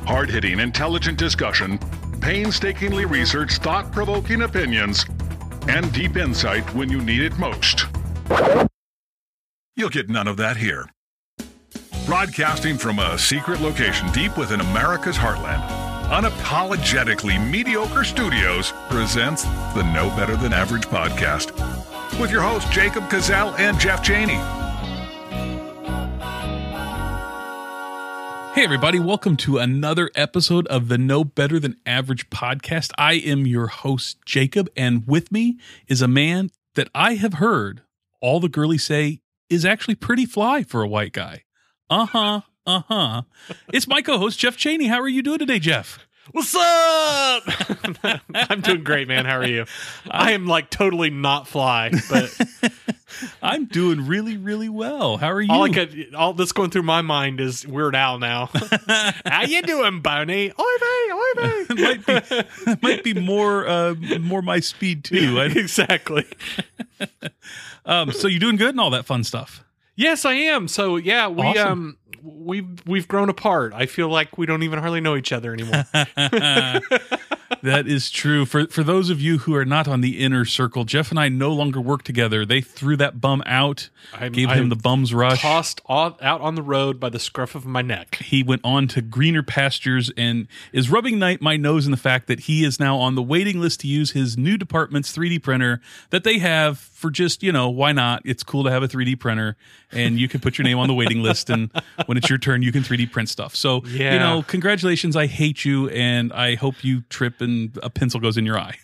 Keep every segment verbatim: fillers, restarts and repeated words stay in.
Hard-hitting, intelligent discussion, painstakingly researched, thought-provoking opinions, and deep insight when you need it most. You'll get none of that here. Broadcasting from a secret location deep within America's heartland, Unapologetically Mediocre Studios presents the No Better Than Average podcast with your hosts Jacob Cazell and Jeff Cheney. Hey everybody, welcome to another episode of the No Better Than Average podcast. I am your host Jacob, and with me is a man that I have heard all the girlies say is actually pretty fly for a white guy. Uh-huh, uh-huh. It's my co-host, Jeff Cheney. How are you doing today, Jeff? What's up? I'm doing great, man. How are you? I am like totally not fly, but I'm doing really, really well. How are you? All, I could, all that's going through my mind is Weird Al now. How you doing, Boney? Oy vey, oy vey. might be might be more uh, more my speed too. Yeah, exactly. um, so you're doing good and all that fun stuff. Yes, I am. So yeah, we Awesome. um we've we've grown apart. I feel like we don't even hardly know each other anymore. That is true. For for those of you who are not on the inner circle, Jeff and I no longer work together. They threw that bum out, I'm, gave him I'm the bum's rush. Tossed all, out on the road by the scruff of my neck. He went on to greener pastures and is rubbing night my nose in the fact that he is now on the waiting list to use his new department's three D printer that they have for just, you know, why not? It's cool to have a three D printer and you can put your name on the waiting list, and when it's your turn, you can three D print stuff. So, yeah. you know, congratulations. I hate you, and I hope you trip and a pencil goes in your eye.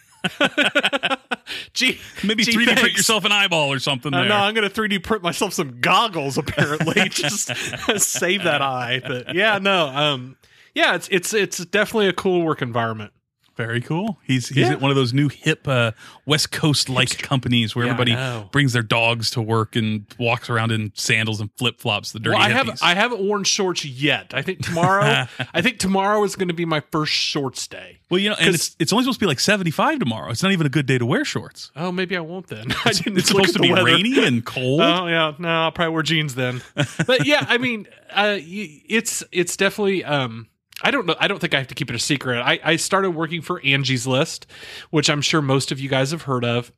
Gee, Maybe gee, three D print thanks. yourself an eyeball or something there. Uh, no, I'm going to three D print myself some goggles, apparently. Just save that eye. But yeah, no. Um, yeah, it's it's it's definitely a cool work environment. Very cool. He's he's Yeah. at one of those new hip uh, West Coast like companies where Yeah, I everybody know. brings their dogs to work and walks around in sandals and flip flops. The dirty Well, I hippies. haven't I haven't worn shorts yet. I think tomorrow I think tomorrow is going to be my first shorts day. well, you know, and 'cause- it's it's only supposed to be like seventy-five tomorrow. It's not even a good day to wear shorts. Oh, maybe I won't then. I didn't It's look supposed to at the be weather. rainy and cold. Oh yeah, no, I'll probably wear jeans then. But yeah, I mean, uh, y- it's it's definitely. Um, I don't know. I don't think I have to keep it a secret. I, I started working for Angie's List, which I'm sure most of you guys have heard of.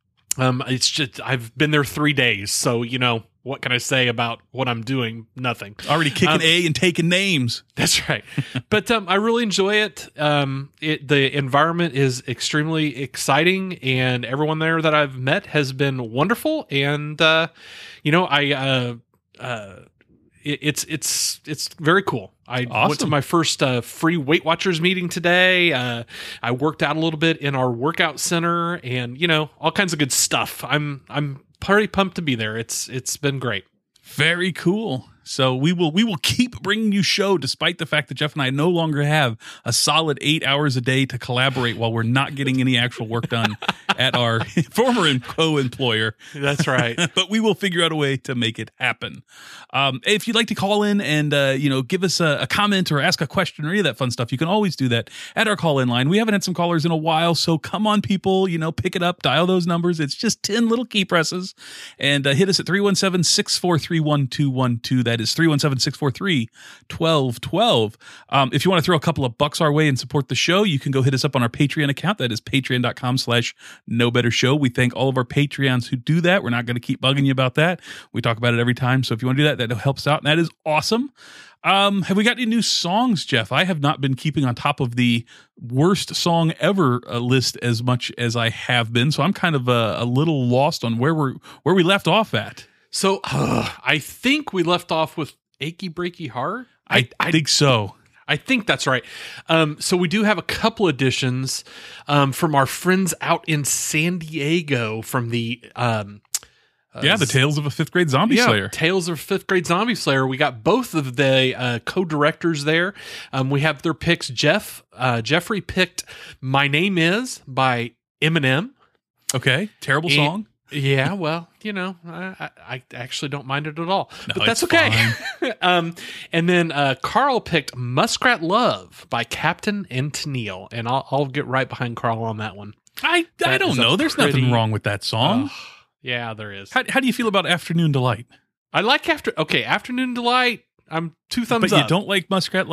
Um, it's just I've been there three days, so you know what can I say about what I'm doing? Nothing. Already kicking Um, A and taking names. That's right. But um, I really enjoy it. Um, it. The environment is extremely exciting, and everyone there that I've met has been wonderful. And uh, you know, I uh, uh, it, it's it's it's very cool. I went to Awesome. my first uh, free Weight Watchers meeting today. Uh, I worked out a little bit in our workout center, and you know, all kinds of good stuff. I'm I'm pretty pumped to be there. It's it's been great. Very cool. So we will we will keep bringing you show despite the fact that Jeff and I no longer have a solid eight hours a day to collaborate while we're not getting any actual work done at our former and co-employer. That's right. But we will figure out a way to make it happen. Um, if you'd like to call in and uh, you know give us a, a comment or ask a question or any of that fun stuff, you can always do that at our call-in line. We haven't had some callers in a while, so come on, people, you know, pick it up, dial those numbers. It's just ten little key presses, and uh, hit us at three one seven, six four three, one two one two. That is three one seven, six four three, one two one two. Um, if you want to throw a couple of bucks our way and support the show, you can go hit us up on our Patreon account. That is patreon.com slash no better show. We thank all of our Patreons who do that. We're not going to keep bugging you about that. We talk about it every time. So if you want to do that, that helps out. And that is awesome. Um, have we got any new songs, Jeff? I have not been keeping on top of the worst song ever uh, list as much as I have been. So I'm kind of uh, a little lost on where we're where we left off at. So uh, I think we left off with Achy Breaky Heart. I, I think so. I think that's right. Um, so we do have a couple editions um, from our friends out in San Diego from the um, uh, Yeah, the Tales of a Fifth Grade Zombie yeah, Slayer. Tales of Fifth Grade Zombie Slayer. We got both of the uh, co-directors there. Um, we have their picks. Jeff uh, Jeffrey picked "My Name Is" by Eminem. Okay, terrible And- song. Yeah, well, you know, I, I, I actually don't mind it at all, No, but that's it's okay. um, and then uh, Carl picked "Muskrat Love" by Captain and Tennille, and I'll, I'll get right behind Carl on that one. I I That don't is a know. There's pretty- nothing wrong with that song. Ugh, yeah, there is. How, how do you feel about Afternoon Delight? I like after. Okay, Afternoon Delight. I'm two thumbs But up. you don't like Muskrat Love.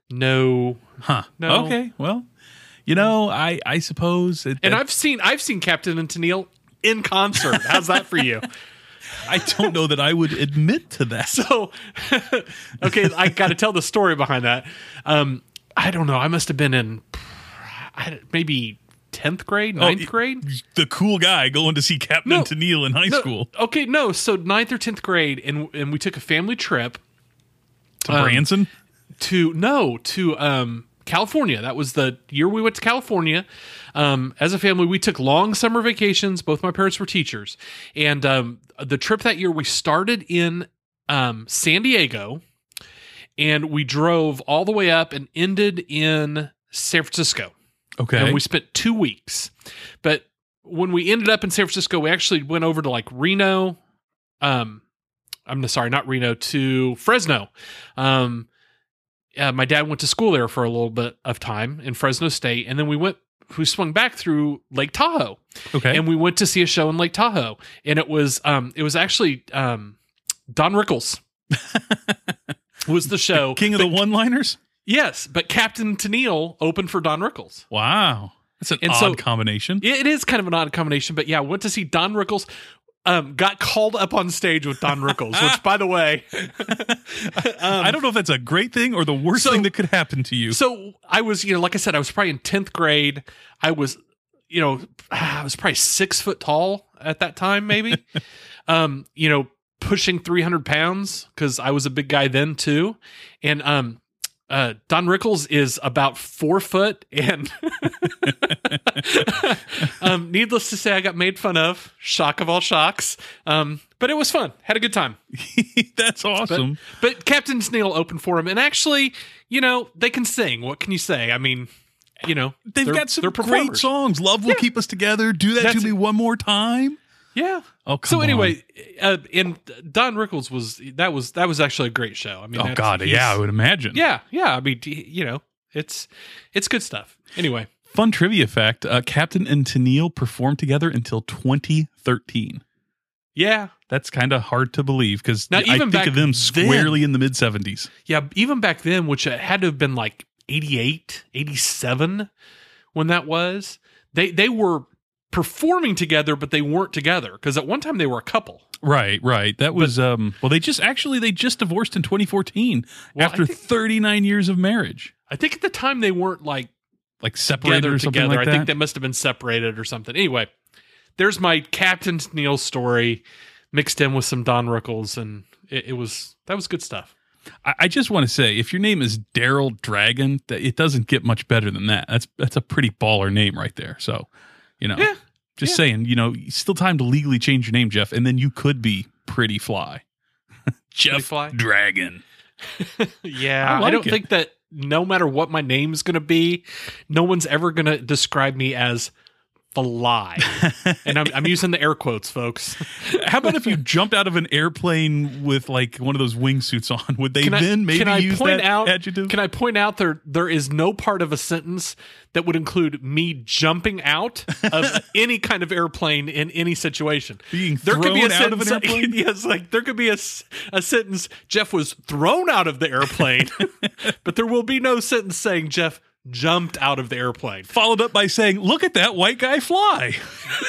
No. Huh. No. Okay. Well, you know, I I suppose. It, And I've seen I've seen Captain and Tennille in concert. How's that for you? I don't know that I would admit to that. So, okay, I got to tell the story behind that. Um, I don't know. I must have been in I, maybe tenth grade, ninth Oh, grade. The cool guy going to see Captain No. Tennille in high No, school. Okay, no. So ninth or tenth grade, and and we took a family trip To Branson? to no to um, California. That was the year we went to California. Um, as a family, we took long summer vacations. Both my parents were teachers, and um, the trip that year we started in um, San Diego, and we drove all the way up and ended in San Francisco. Okay. And we spent two weeks. But when we ended up in San Francisco, we actually went over to like Reno. Um, I'm sorry, not Reno, to Fresno. Um, uh, my dad went to school there for a little bit of time in Fresno State. And then we went, we swung back through Lake Tahoe. Okay. And we went to see a show in Lake Tahoe. And it was, um, it was actually um, Don Rickles was the show. King of the one-liners? Yes, but Captain Tennille opened for Don Rickles. Wow. That's an And odd so- combation. It is kind of an odd combination, but yeah, went to see Don Rickles. Um, got called up on stage with Don Rickles, which, by the way, I don't know if that's a great thing or the worst so- thing that could happen to you. so I was, you know, like I said, I was probably in tenth grade. I was, you know, I was probably six foot tall at that time, maybe. um, you know, pushing three hundred pounds because I was a big guy then too, and um. Uh, Don Rickles is about four foot, and um, needless to say, I got made fun of. Shock of all shocks. Um, but it was fun. Had a good time. That's awesome. But, but Captain Tennille opened for him, and actually, you know, they can sing. What can you say? I mean, you know, They've they're- got some they're great performers. songs. Love Will Yeah. Keep Us Together. Do That That's- to Me One More Time. Yeah. Oh, come So on. anyway, uh, and Don Rickles was that was that was actually a great show. I mean, Oh, that's- God. he's- Yeah, I would imagine. yeah, yeah. I mean, he- you know, it's it's good stuff. Anyway. Fun trivia fact, uh, Captain and Tennille performed together until twenty thirteen. Yeah. That's kind of hard to believe because Now, I even think back of them then- squarely in the mid-seventies. Yeah, even back then, which had to have been like eighty-eight, eighty-seven when that was, they they were performing together, but they weren't together because at one time they were a couple. Right, right. That was, um, well, they just, actually, they just divorced in twenty fourteen Well, after I think- thirty-nine years of marriage. I think at the time they weren't like Like separated together or something together. like I that. think they must have been separated or something. Anyway, there's my Captain Tennille story mixed in with some Don Rickles, and it, it was that was good stuff. I, I just want to say, if your name is Daryl Dragon, that it doesn't get much better than that. That's that's a pretty baller name right there. So, you know, Yeah, just yeah. saying, you know, still time to legally change your name, Jeff, and then you could be Pretty Fly. Jeff Fly? Dragon. Yeah, I I, like don't it. think that no matter what my name's going to be, no one's ever going to describe me as Fly. And I'm, I'm using the air quotes, folks. How about if you jumped out of an airplane with like one of those wingsuits on? Would they Can I- then maybe can I use point that out, adjective? Can I point out there there is no part of a sentence that would include me jumping out of any kind of airplane in any situation. Being there could be a thrown out of an sentence, airplane? yes, like there could be a, s- a sentence. Jeff was thrown out of the airplane, but there will be no sentence saying Jeff jumped out of the airplane. Followed up by saying, "Look at that white guy fly."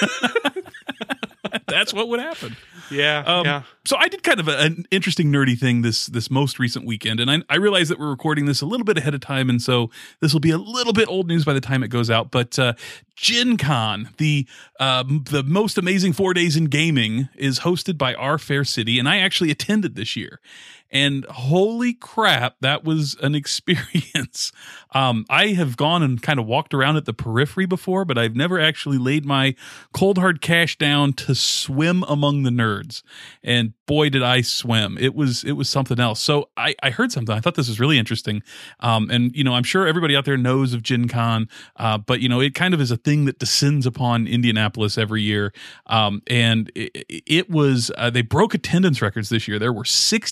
That's what would happen. Yeah, Um, yeah. So I did kind of a, an interesting nerdy thing this this most recent weekend, and I, I realize that we're recording this a little bit ahead of time, and so this will be a little bit old news by the time it goes out. But uh, Gen Con, the um, the most amazing four days in gaming, is hosted by our fair city, and I actually attended this year. And holy crap, that was an experience. Um, I have gone and kind of walked around at the periphery before, but I've never actually laid my cold hard cash down to swim among the nerds. And boy, did I swim. It was it was something else. So I, I heard something. I thought this was really interesting. Um, and, you know, I'm sure everybody out there knows of Gen Con, uh, but, you know, it kind of is a thing that descends upon Indianapolis every year. Um, and it, it was, uh, they broke attendance records this year. There were sixty-one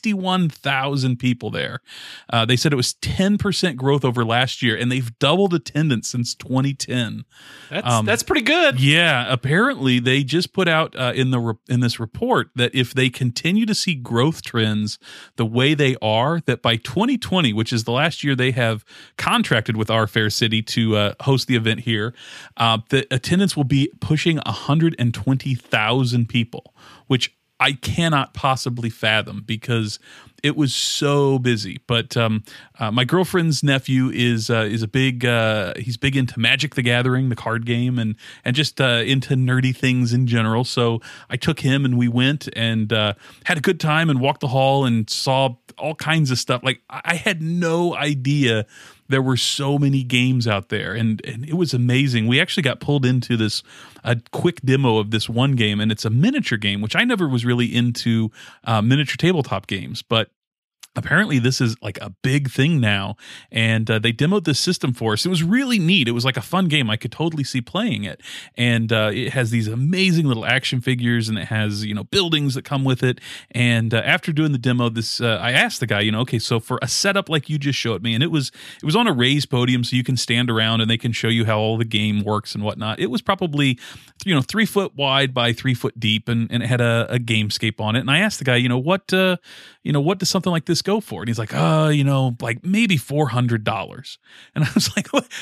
ten thousand people there. Uh, they said it was ten percent growth over last year, and they've doubled attendance since twenty ten. That's Um, that's pretty good. Yeah, apparently they just put out uh, in the re- in this report that if they continue to see growth trends the way they are, that by twenty twenty, which is the last year they have contracted with our fair city to uh, host the event here, uh, the attendance will be pushing one hundred twenty thousand people, which I cannot possibly fathom because it was so busy. But um, uh, my girlfriend's nephew is uh, is a big uh, he's big into Magic the Gathering, the card game, and and just uh, into nerdy things in general. So I took him and we went and uh, had a good time and walked the hall and saw all kinds of stuff. Like I had no idea there were so many games out there, and, and it was amazing. We actually got pulled into this a quick demo of this one game, and it's a miniature game, which I never was really into uh, miniature tabletop games, but apparently this is like a big thing now, and uh, they demoed this system for us. It was really neat. It was like a fun game. I could totally see playing it, and uh, it has these amazing little action figures, and it has, you know, buildings that come with it. And uh, after doing the demo, this uh, I asked the guy, you know, okay, so for a setup like you just showed me, and it was it was on a raised podium, so you can stand around and they can show you how all the game works and whatnot. It was probably, you know, three foot wide by three foot deep, and, and it had a, a gamescape on it. And I asked the guy, you know, what, uh, you know, what does something like this go for? And he's like, uh, you know, like maybe four hundred dollars. And I was like, what?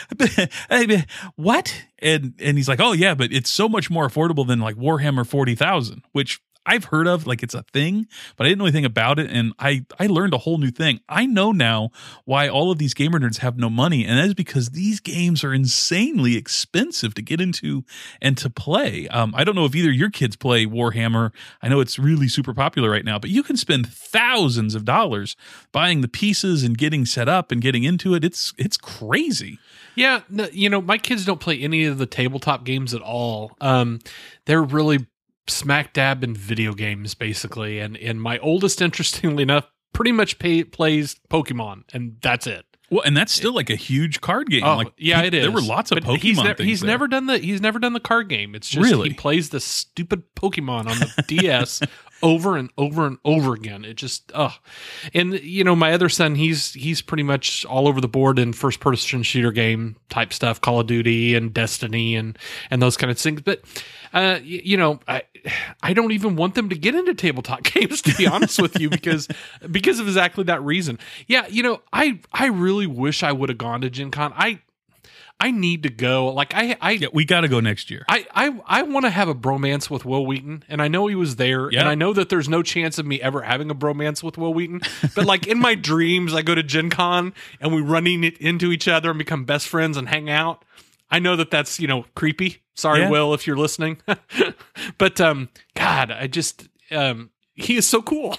what? And, and he's like, oh yeah, but it's so much more affordable than like Warhammer forty thousand, which I've heard of, like it's a thing, but I didn't know anything about it. And I, I learned a whole new thing. I know now why all of these gamer nerds have no money. And that is because these games are insanely expensive to get into and to play. Um, I don't know if either your kids play Warhammer. I know it's really super popular right now, but you can spend thousands of dollars buying the pieces and getting set up and getting into it. It's, it's crazy. Yeah. No, you know, my kids don't play any of the tabletop games at all. Um, they're really smack dab in video games, basically. And and my oldest, interestingly enough, pretty much pay, plays Pokemon, and that's it. Well, and that's still like a huge card game. Oh, like, yeah, he, it is. There were lots of but Pokemon he's ne- things He's there. never done the he's never done the card game. It's just Really? he plays the stupid Pokemon on the D S over and over and over again. It just oh, and you know, my other son, he's he's pretty much all over the board in first person shooter game type stuff, Call of Duty and Destiny and and those kind of things. But uh, you, you know, I I don't even want them to get into tabletop games, to be honest with you, because because of exactly that reason. Yeah, you know, I I really wish I would have gone to Gen Con. I I need to go. Like I I Yeah, we got to go next year. I I, I want to have a bromance with Will Wheaton, and I know he was there, Yep. and I know that there's no chance of me ever having a bromance with Will Wheaton. But like in my dreams, I go to Gen Con and we run in, into each other and become best friends and hang out. I know that that's, you know, creepy. Sorry, Yeah. Will, if you're listening. But um, God, I just um, he is so cool.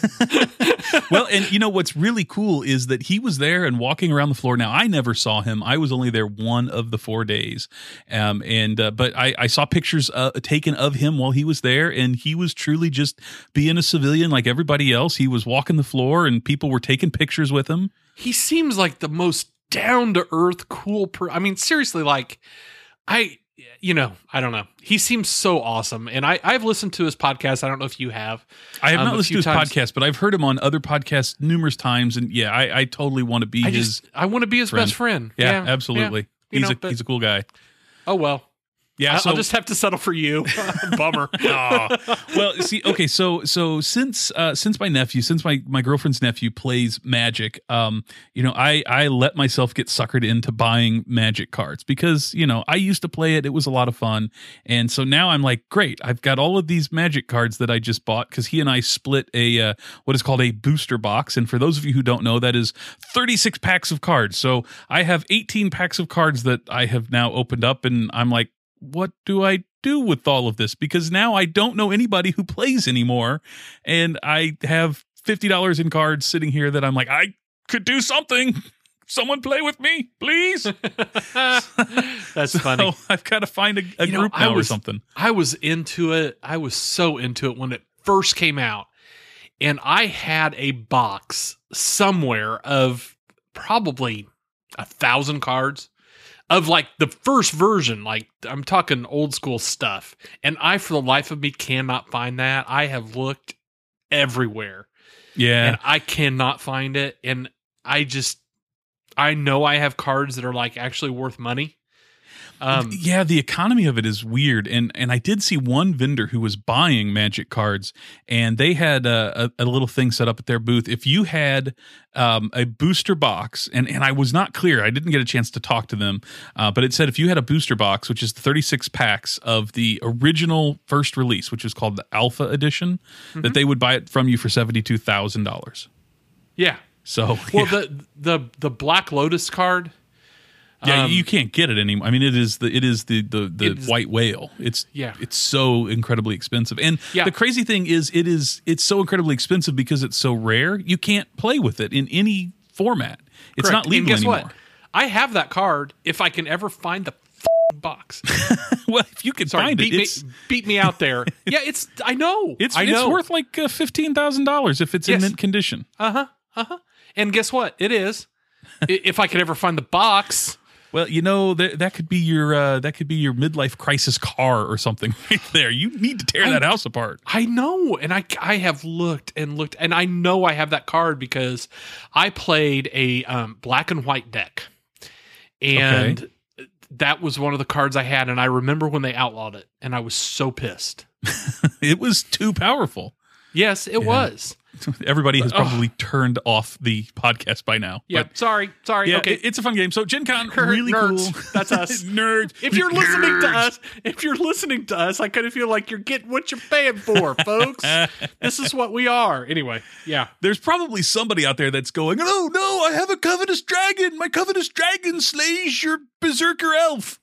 Well, and you know what's really cool is that he was there and walking around the floor. Now, I never saw him. I was only there one of the four days, um, and uh, but I, I saw pictures uh, taken of him while he was there, and he was truly just being a civilian like everybody else. He was walking the floor, and people were taking pictures with him. He seems like the most down to earth, cool per. I mean, seriously, like I. You know, I don't know. He seems so awesome. And I, I've listened to his podcast. I don't know if you have. I have um, not a listened few to his times. podcast, but I've heard him on other podcasts numerous times, and yeah, I, I totally want to be I his. just, I want to be his friend. best friend. yeah, Yeah, absolutely. yeah. You He's know, a but- he's a cool guy. Oh, well. Yeah, I- so I'll just have to settle for you. Bummer. Aw. Well, see, okay, so so since uh, since my nephew, since my, my girlfriend's nephew plays Magic, um, you know, I I let myself get suckered into buying Magic cards because you know I used to play it; it was a lot of fun, and so now I'm like, great, I've got all of these Magic cards that I just bought because he and I split a uh, what is called a booster box, and for those of you who don't know, that is thirty-six packs of cards. So I have eighteen packs of cards that I have now opened up, and I'm like, what do I do with all of this? Because now I don't know anybody who plays anymore. And I have fifty dollars in cards sitting here that I'm like, I could do something. Someone play with me, please. That's So funny. I've got to find a, a You know, group I now was- or something. I was into it. I was so into it when it first came out. And I had a box somewhere of probably a thousand cards of like the first version. Like I'm talking old school stuff. And I, for the life of me, cannot find that. I have looked everywhere. Yeah. And I cannot find it. And I just, I know I have cards that are like actually worth money. Um, yeah, the economy of it is weird, and and I did see one vendor who was buying Magic cards, and they had a, a, a little thing set up at their booth. If you had um, a booster box, and and I was not clear, I didn't get a chance to talk to them, uh, but it said if you had a booster box, which is thirty-six packs of the original first release, which is called the Alpha Edition, mm-hmm. that they would buy it from you for seventy-two thousand dollars. Yeah. So well, yeah. the the the Black Lotus card. Yeah, Um, you can't get it anymore. I mean, it is the it is the the, the It is- white whale. It's Yeah. it's so incredibly expensive. And Yeah. the crazy thing is, it is it's so incredibly expensive because it's so rare. You can't play with it in any format. It's Correct. not legal and guess anymore. what? I have that card if I can ever find the f***ing box. Well, if you can Sorry, find beat it, me, it's beat me out there. Yeah, it's. I know. it's, I it's know. worth like uh, fifteen thousand dollars if it's Yes. in mint condition. Uh huh. Uh huh. And guess what? It is. I- if I could ever find the box. Well, you know that that could be your uh, that could be your midlife crisis car or something right there. You need to tear I- that house apart. I know, and I I have looked and looked, and I know I have that card because I played a um, black and white deck, and Okay. that was one of the cards I had, and I remember when they outlawed it, and I was so pissed. It was too powerful. Yes, it was. Everybody has Ugh. probably turned off the podcast by now. Yeah, But sorry, sorry. yeah, okay, it- it's a fun game. So Gen Con, Nerd- really nerds. cool. That's us. Nerds. if you're listening to Nerds. us, if you're listening to us, I kind of feel like you're getting what you're paying for, folks. This is what we are. Anyway, yeah. There's probably somebody out there that's going, oh, no, I have a covetous dragon. My covetous dragon slays your berserker elf.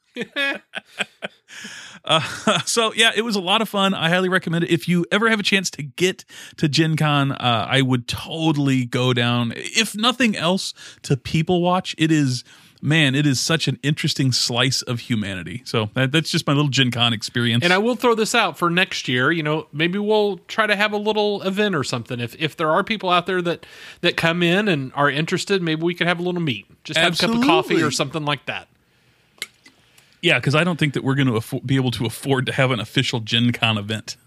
Uh, so yeah, it was a lot of fun. I highly recommend it. If you ever have a chance to get to Gen Con, uh, I would totally go down. If nothing else, to People Watch. It is, man, it is such an interesting slice of humanity. So that, that's just my little Gen Con experience. And I will throw this out for next year. You know, maybe we'll try to have a little event or something. If if there are people out there that that come in and are interested, maybe we could have a little meet. Just have a cup of coffee Absolutely. or something like that. yeah, because I don't think that we're going to affo- be able to afford to have an official Gen Con event.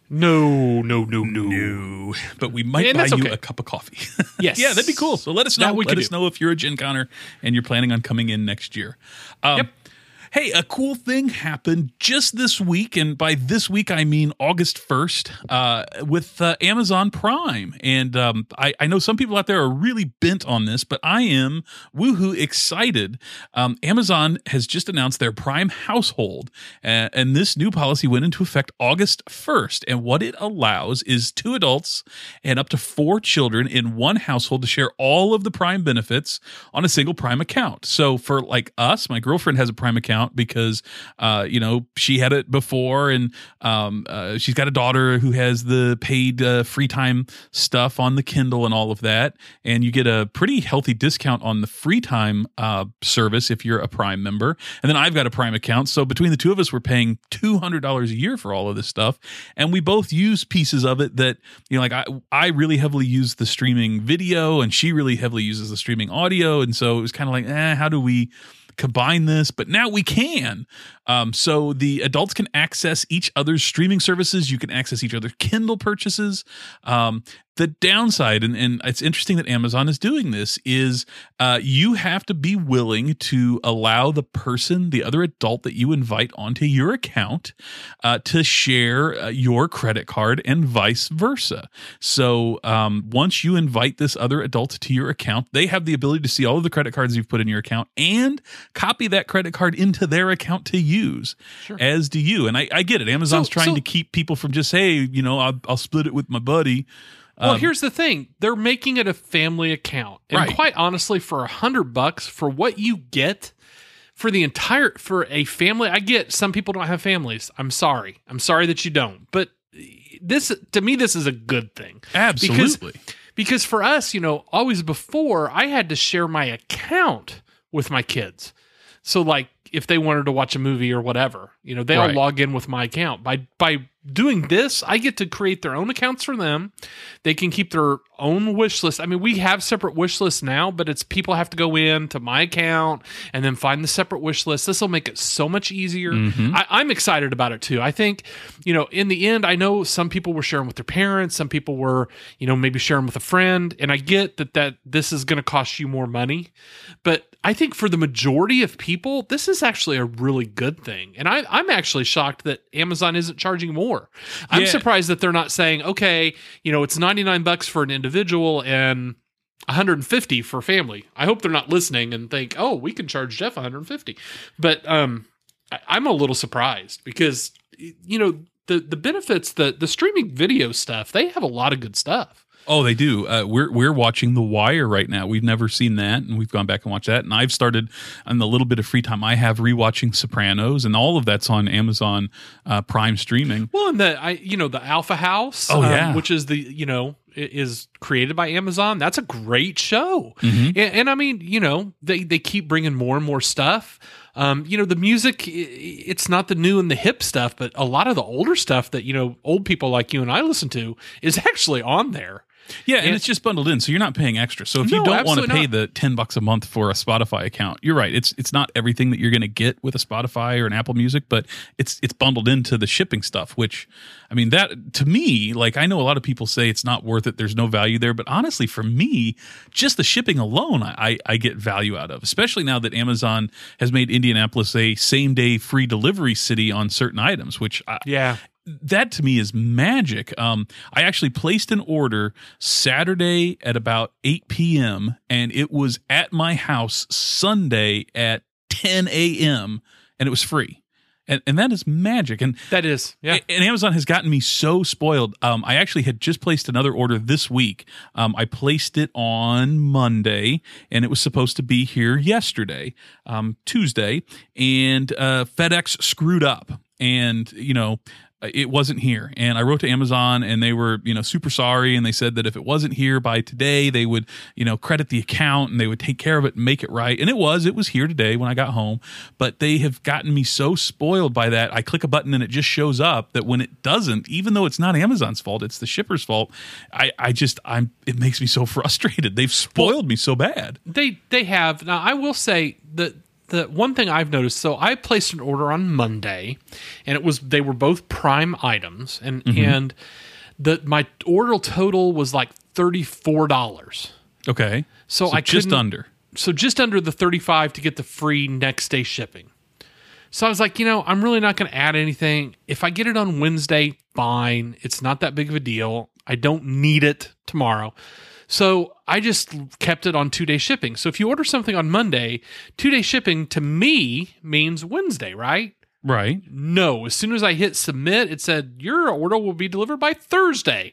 No, no, no, no. No, but we might And buy that's you okay. a cup of coffee. Yes. Yeah, that'd be cool. So let us know. That we Let could us do. know if you're a Gen Conner and you're planning on coming in next year. Um, Yep. Hey, a cool thing happened just this week, and by this week I mean August first, uh, with uh, Amazon Prime. And um, I, I know some people out there are really bent on this, but I am woohoo excited. Um, Amazon has just announced their Prime Household, uh, and this new policy went into effect August first. And what it allows is two adults and up to four children in one household to share all of the Prime benefits on a single Prime account. So for like us, my girlfriend has a Prime account because uh you know she had it before, and um uh, she's got a daughter who has the paid uh, free time stuff on the Kindle and all of that, and you get a pretty healthy discount on the free time uh service if you're a Prime member. And then I've got a Prime account, so between the two of us we're paying two hundred dollars a year for all of this stuff, and we both use pieces of it that, you know, like I I really heavily use the streaming video and she really heavily uses the streaming audio, and so it was kind of like, eh, how do we combine this? But now we can. Um, so the adults can access each other's streaming services. You can access each other's Kindle purchases. Um, the downside, and, and it's interesting that Amazon is doing this, is uh, you have to be willing to allow the person, the other adult that you invite onto your account, uh, to share uh, your credit card and vice versa. So um, once you invite this other adult to your account, they have the ability to see all of the credit cards you've put in your account and copy that credit card into their account to use, Sure. as do you. And I, I get it. Amazon's So- trying so- to keep people from just, hey, you know, I'll, I'll split it with my buddy. Well, Um, here's the thing. They're making it a family account. And Right. quite honestly, for a hundred bucks for what you get for the entire, for a family, I get some people don't have families. I'm sorry. I'm sorry that you don't. But this, to me, this is a good thing. Absolutely. Because, because for us, you know, always before I had to share my account with my kids. So like if they wanted to watch a movie or whatever, you know, they all Right. log in with my account. By, by doing this, I get to create their own accounts for them. They can keep their own wish list. I mean, we have separate wish lists now, but it's people have to go in to my account and then find the separate wish list. This will make it so much easier. Mm-hmm. I, I'm excited about it too. I think, you know, in the end, I know some people were sharing with their parents, some people were, you know, maybe sharing with a friend, and I get that that this is going to cost you more money, but I think for the majority of people, this is actually a really good thing. And I, I'm actually shocked that Amazon isn't charging more. I'm Yeah. surprised that they're not saying, okay, you know, it's ninety-nine bucks for an individual and one hundred fifty for family. I hope they're not listening and think, oh, we can charge Jeff one hundred fifty. But um, I, I'm a little surprised because, you know, the, the benefits, the, the streaming video stuff, they have a lot of good stuff. Oh, they do. Uh, we're we're watching The Wire right now. We've never seen that, and we've gone back and watched that. And I've started on the little bit of free time I have rewatching Sopranos, and all of that's on Amazon uh, Prime streaming. Well, and the I you know the Alpha House, Oh, yeah. which is the you know i- is created by Amazon. That's a great show, Mhm. and, and I mean you know they they keep bringing more and more stuff. Um, you know the music, i- it's not the new and the hip stuff, but a lot of the older stuff that you know old people like you and I listen to is actually on there. Yeah, and, And- it's just bundled in, so you're not paying extra. So if you No, don't want to absolutely pay not. the ten bucks a month for a Spotify account, you're right. It's it's not everything that you're going to get with a Spotify or an Apple Music, but it's it's bundled into the shipping stuff. Which, I mean, that to me, like I know a lot of people say it's not worth it. There's no value there, but honestly, for me, just the shipping alone, I I, I get value out of. Especially now that Amazon has made Indianapolis a same day free delivery city on certain items, which I, Yeah. that to me is magic. Um, I actually placed an order Saturday at about eight p.m. and it was at my house Sunday at ten a.m. and it was free. And, and that is magic. And That is, yeah. and Amazon has gotten me so spoiled. Um, I actually had just placed another order this week. Um, I placed it on Monday, and it was supposed to be here yesterday, um, Tuesday, and uh, FedEx screwed up. And, you know, it wasn't here. And I wrote to Amazon and they were, you know, super sorry. And they said that if it wasn't here by today, they would, you know, credit the account and they would take care of it and make it right. And it was, it was here today when I got home. But they have gotten me so spoiled by that. I click a button and it just shows up that when it doesn't, even though it's not Amazon's fault, it's the shipper's fault. I, I just, I'm, it makes me so frustrated. They've spoiled me so bad. They they have. Now I will say that the one thing I've noticed, so I placed an order on Monday and it was they were both Prime items and Mm-hmm. and the my order total was like thirty-four dollars. Okay. So, I just couldn't- under. So just under the thirty-five to get the free next day shipping. So I was like, you know, I'm really not going to add anything. If I get it on Wednesday, fine. It's not that big of a deal. I don't need it tomorrow. So I just kept it on two-day shipping. So if you order something on Monday, two-day shipping to me means Wednesday, right? Right. No. As soon as I hit submit, it said, your order will be delivered by Thursday.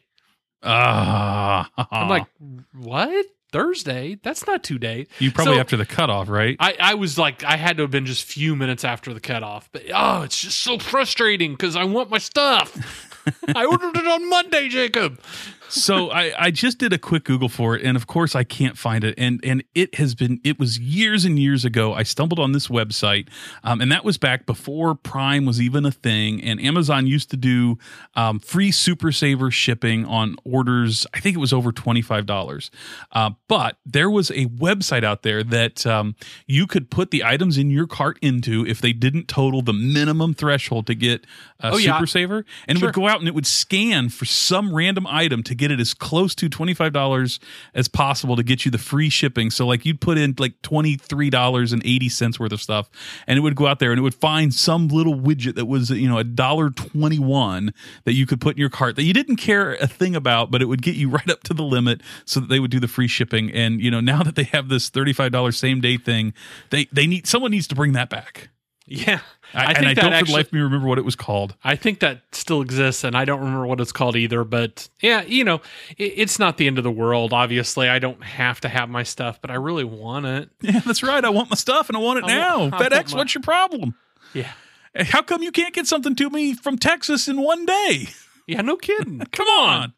Ah. I'm like, what? Thursday? That's not two days. you probably So- after the cutoff, right? I, I was like, I had to have been just a few minutes after the cutoff. But oh, it's just so frustrating because I want my stuff. I ordered it on Monday, Jacob. So I, I just did a quick Google for it, and of course I can't find it. And and it has been it was years and years ago. I stumbled on this website, um, and that was back before Prime was even a thing. And Amazon used to do um, free Super Saver shipping on orders. I think it was over twenty five dollars. Uh, but there was a website out there that um, you could put the items in your cart into if they didn't total the minimum threshold to get a Oh, Super yeah. Saver, and it Sure. would go out and it would scan for some random item to get it as close to twenty-five dollars as possible to get you the free shipping. So like you'd put in like twenty-three dollars and eighty cents worth of stuff, and it would go out there and it would find some little widget that was, you know, a dollar twenty-one that you could put in your cart that you didn't care a thing about, but it would get you right up to the limit so that they would do the free shipping. And, you know, now that they have this thirty-five dollars same day thing, they, they need, someone needs to bring that back. Yeah. I, think and I that don't actually, for the life of me remember what it was called. I think that still exists, and I don't remember what it's called either. But yeah, you know, it, it's not the end of the world. Obviously, I don't have to have my stuff, but I really want it. Yeah, that's right. I want my stuff and I want it I now. want- I want FedEx, my- what's your problem? Yeah. How come you can't get something to me from Texas in one day? Yeah, no kidding. Come on.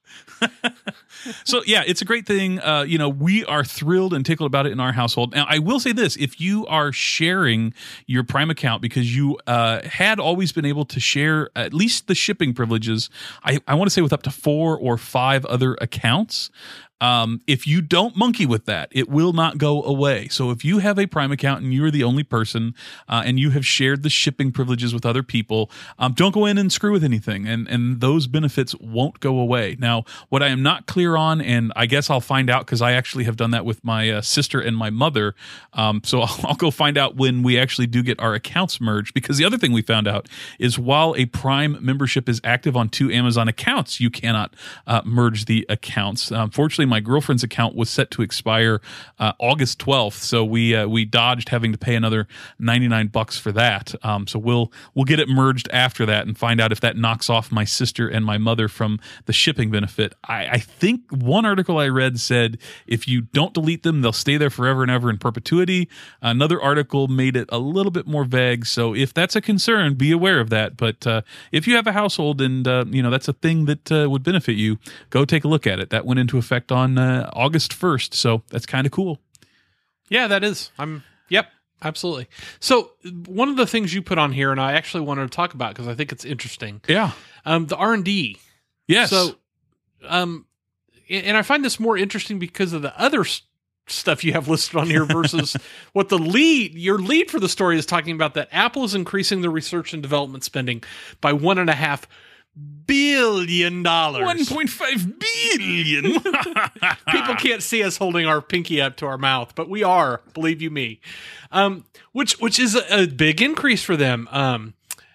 So yeah, it's a great thing. Uh, you know, we are thrilled and tickled about it in our household. Now, I will say this: if you are sharing your Prime account because you uh, had always been able to share at least the shipping privileges, I, I want to say with up to four or five other accounts. Um, if you don't monkey with that, it will not go away. So if you have a Prime account and you are the only person uh, and you have shared the shipping privileges with other people, um, don't go in and screw with anything. And, and those benefits won't go away. Now, what I am not clear on, and I guess I'll find out because I actually have done that with my uh, sister and my mother. Um, so I'll, I'll go find out when we actually do get our accounts merged, because the other thing we found out is while a Prime membership is active on two Amazon accounts, you cannot uh, merge the accounts. Unfortunately, my girlfriend's account was set to expire uh, August twelfth, so we uh, we dodged having to pay another ninety-nine bucks for that. Um, so we'll we'll get it merged after that and find out if that knocks off my sister and my mother from the shipping benefit. I, I think one article I read said if you don't delete them, they'll stay there forever and ever in perpetuity. Another article made it a little bit more vague. So if that's a concern, be aware of that. But uh, if you have a household and uh, you know that's a thing that uh, would benefit you, go take a look at it. That went into effect on uh, August first, so that's kind of cool. Yeah, that is. I'm. Yep, absolutely. So one of the things you put on here, and I actually wanted to talk about because I think it's interesting. Yeah, um, the R and D. Yes. So, um, and I find this more interesting because of the other s- stuff you have listed on here versus what the lead, your lead for the story is talking about, that Apple is increasing the research and development spending by one and a half billion dollars. one point five billion. People can't see us holding our pinky up to our mouth, but we are, believe you me. Um, which which is a, a big increase for them. Um,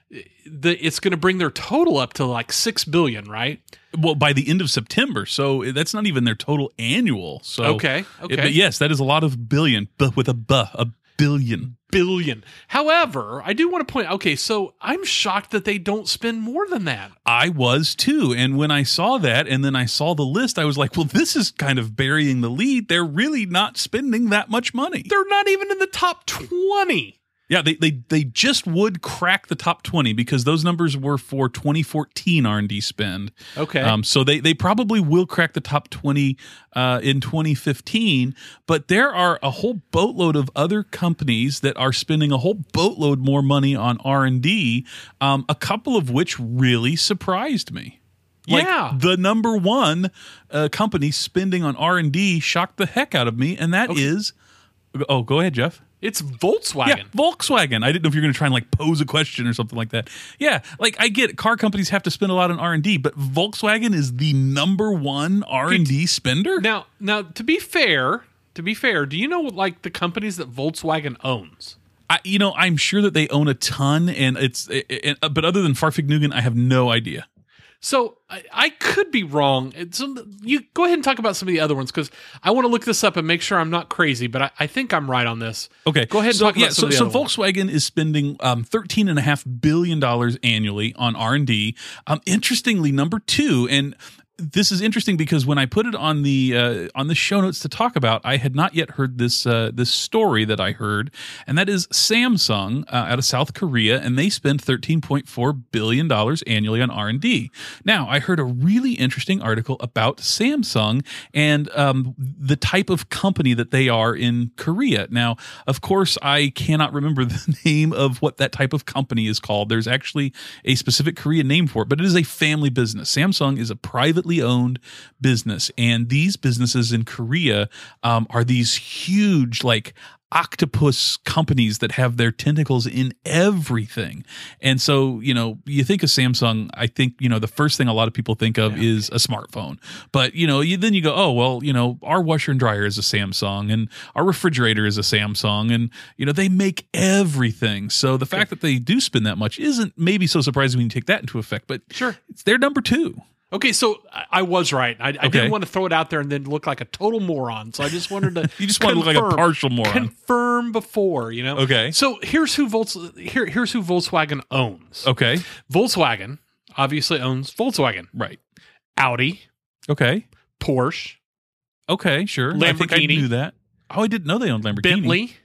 the it's going to bring their total up to like six billion, right? Well, by the end of September, so that's not even their total annual. So okay, okay, it, but yes, that is a lot of billion, but with a b, a billion. Billion. However, I do want to point out, okay, so I'm shocked that they don't spend more than that. I was too. And when I saw that and then I saw the list, I was like, well, this is kind of burying the lead. They're really not spending that much money. They're not even in the top twenty. Yeah, they they they just would crack the top twenty because those numbers were for twenty fourteen R and D spend. Okay. Um, so they, they probably will crack the top twenty uh, in twenty fifteen, but there are a whole boatload of other companies that are spending a whole boatload more money on R and D, um, a couple of which really surprised me. Like, yeah. The number one uh, company spending on R and D shocked the heck out of me, and that Okay. is... Oh, go ahead, Jeff. It's Volkswagen. Yeah, Volkswagen. I didn't know if you're going to try and like pose a question or something like that. Yeah, like I get it. Car companies have to spend a lot on R and D, but Volkswagen is the number one R and D spender. Now, now to be fair, to be fair, do you know like the companies that Volkswagen owns? I, you know, I'm sure that they own a ton, and it's. It, it, but other than Farfignugan, I have no idea. So I, I could be wrong. It's, you go ahead and talk about some of the other ones because I want to look this up and make sure I'm not crazy. But I, I think I'm right on this. Okay, go ahead and so, talk yeah, about some so, of the so other ones. Volkswagen is spending um, thirteen and a half billion dollars annually on R and D. Um, interestingly, number two, and this is interesting because when I put it on the uh, on the show notes to talk about, I had not yet heard this uh, this story that I heard, and that is Samsung uh, out of South Korea, and they spend thirteen point four billion dollars annually on R and D. Now, I heard a really interesting article about Samsung and um, the type of company that they are in Korea. Now, of course, I cannot remember the name of what that type of company is called. There's actually a specific Korean name for it, but it is a family business. Samsung is a private owned business, and these businesses in Korea um, are these huge like octopus companies that have their tentacles in everything. And so, you know, you think of Samsung, I think, you know, the first thing a lot of people think of yeah. is a smartphone. But, you know, you, then you go, oh, well, you know, our washer and dryer is a Samsung and our refrigerator is a Samsung, and, you know, they make everything. So the fact that they do spend that much isn't maybe so surprising when you take that into effect, but sure, it's their number two. Okay, so I was right. I, I okay. didn't want to throw it out there and then look like a total moron. So I just wanted to you just want to look like a partial moron. Confirm before, you know. Okay. So here's who Volks here here's who Volkswagen owns. Okay. Volkswagen obviously owns Volkswagen. Right. Audi. Okay. Porsche. Okay, sure. Lamborghini. I think I knew that. Oh, I didn't know they owned Lamborghini. Bentley.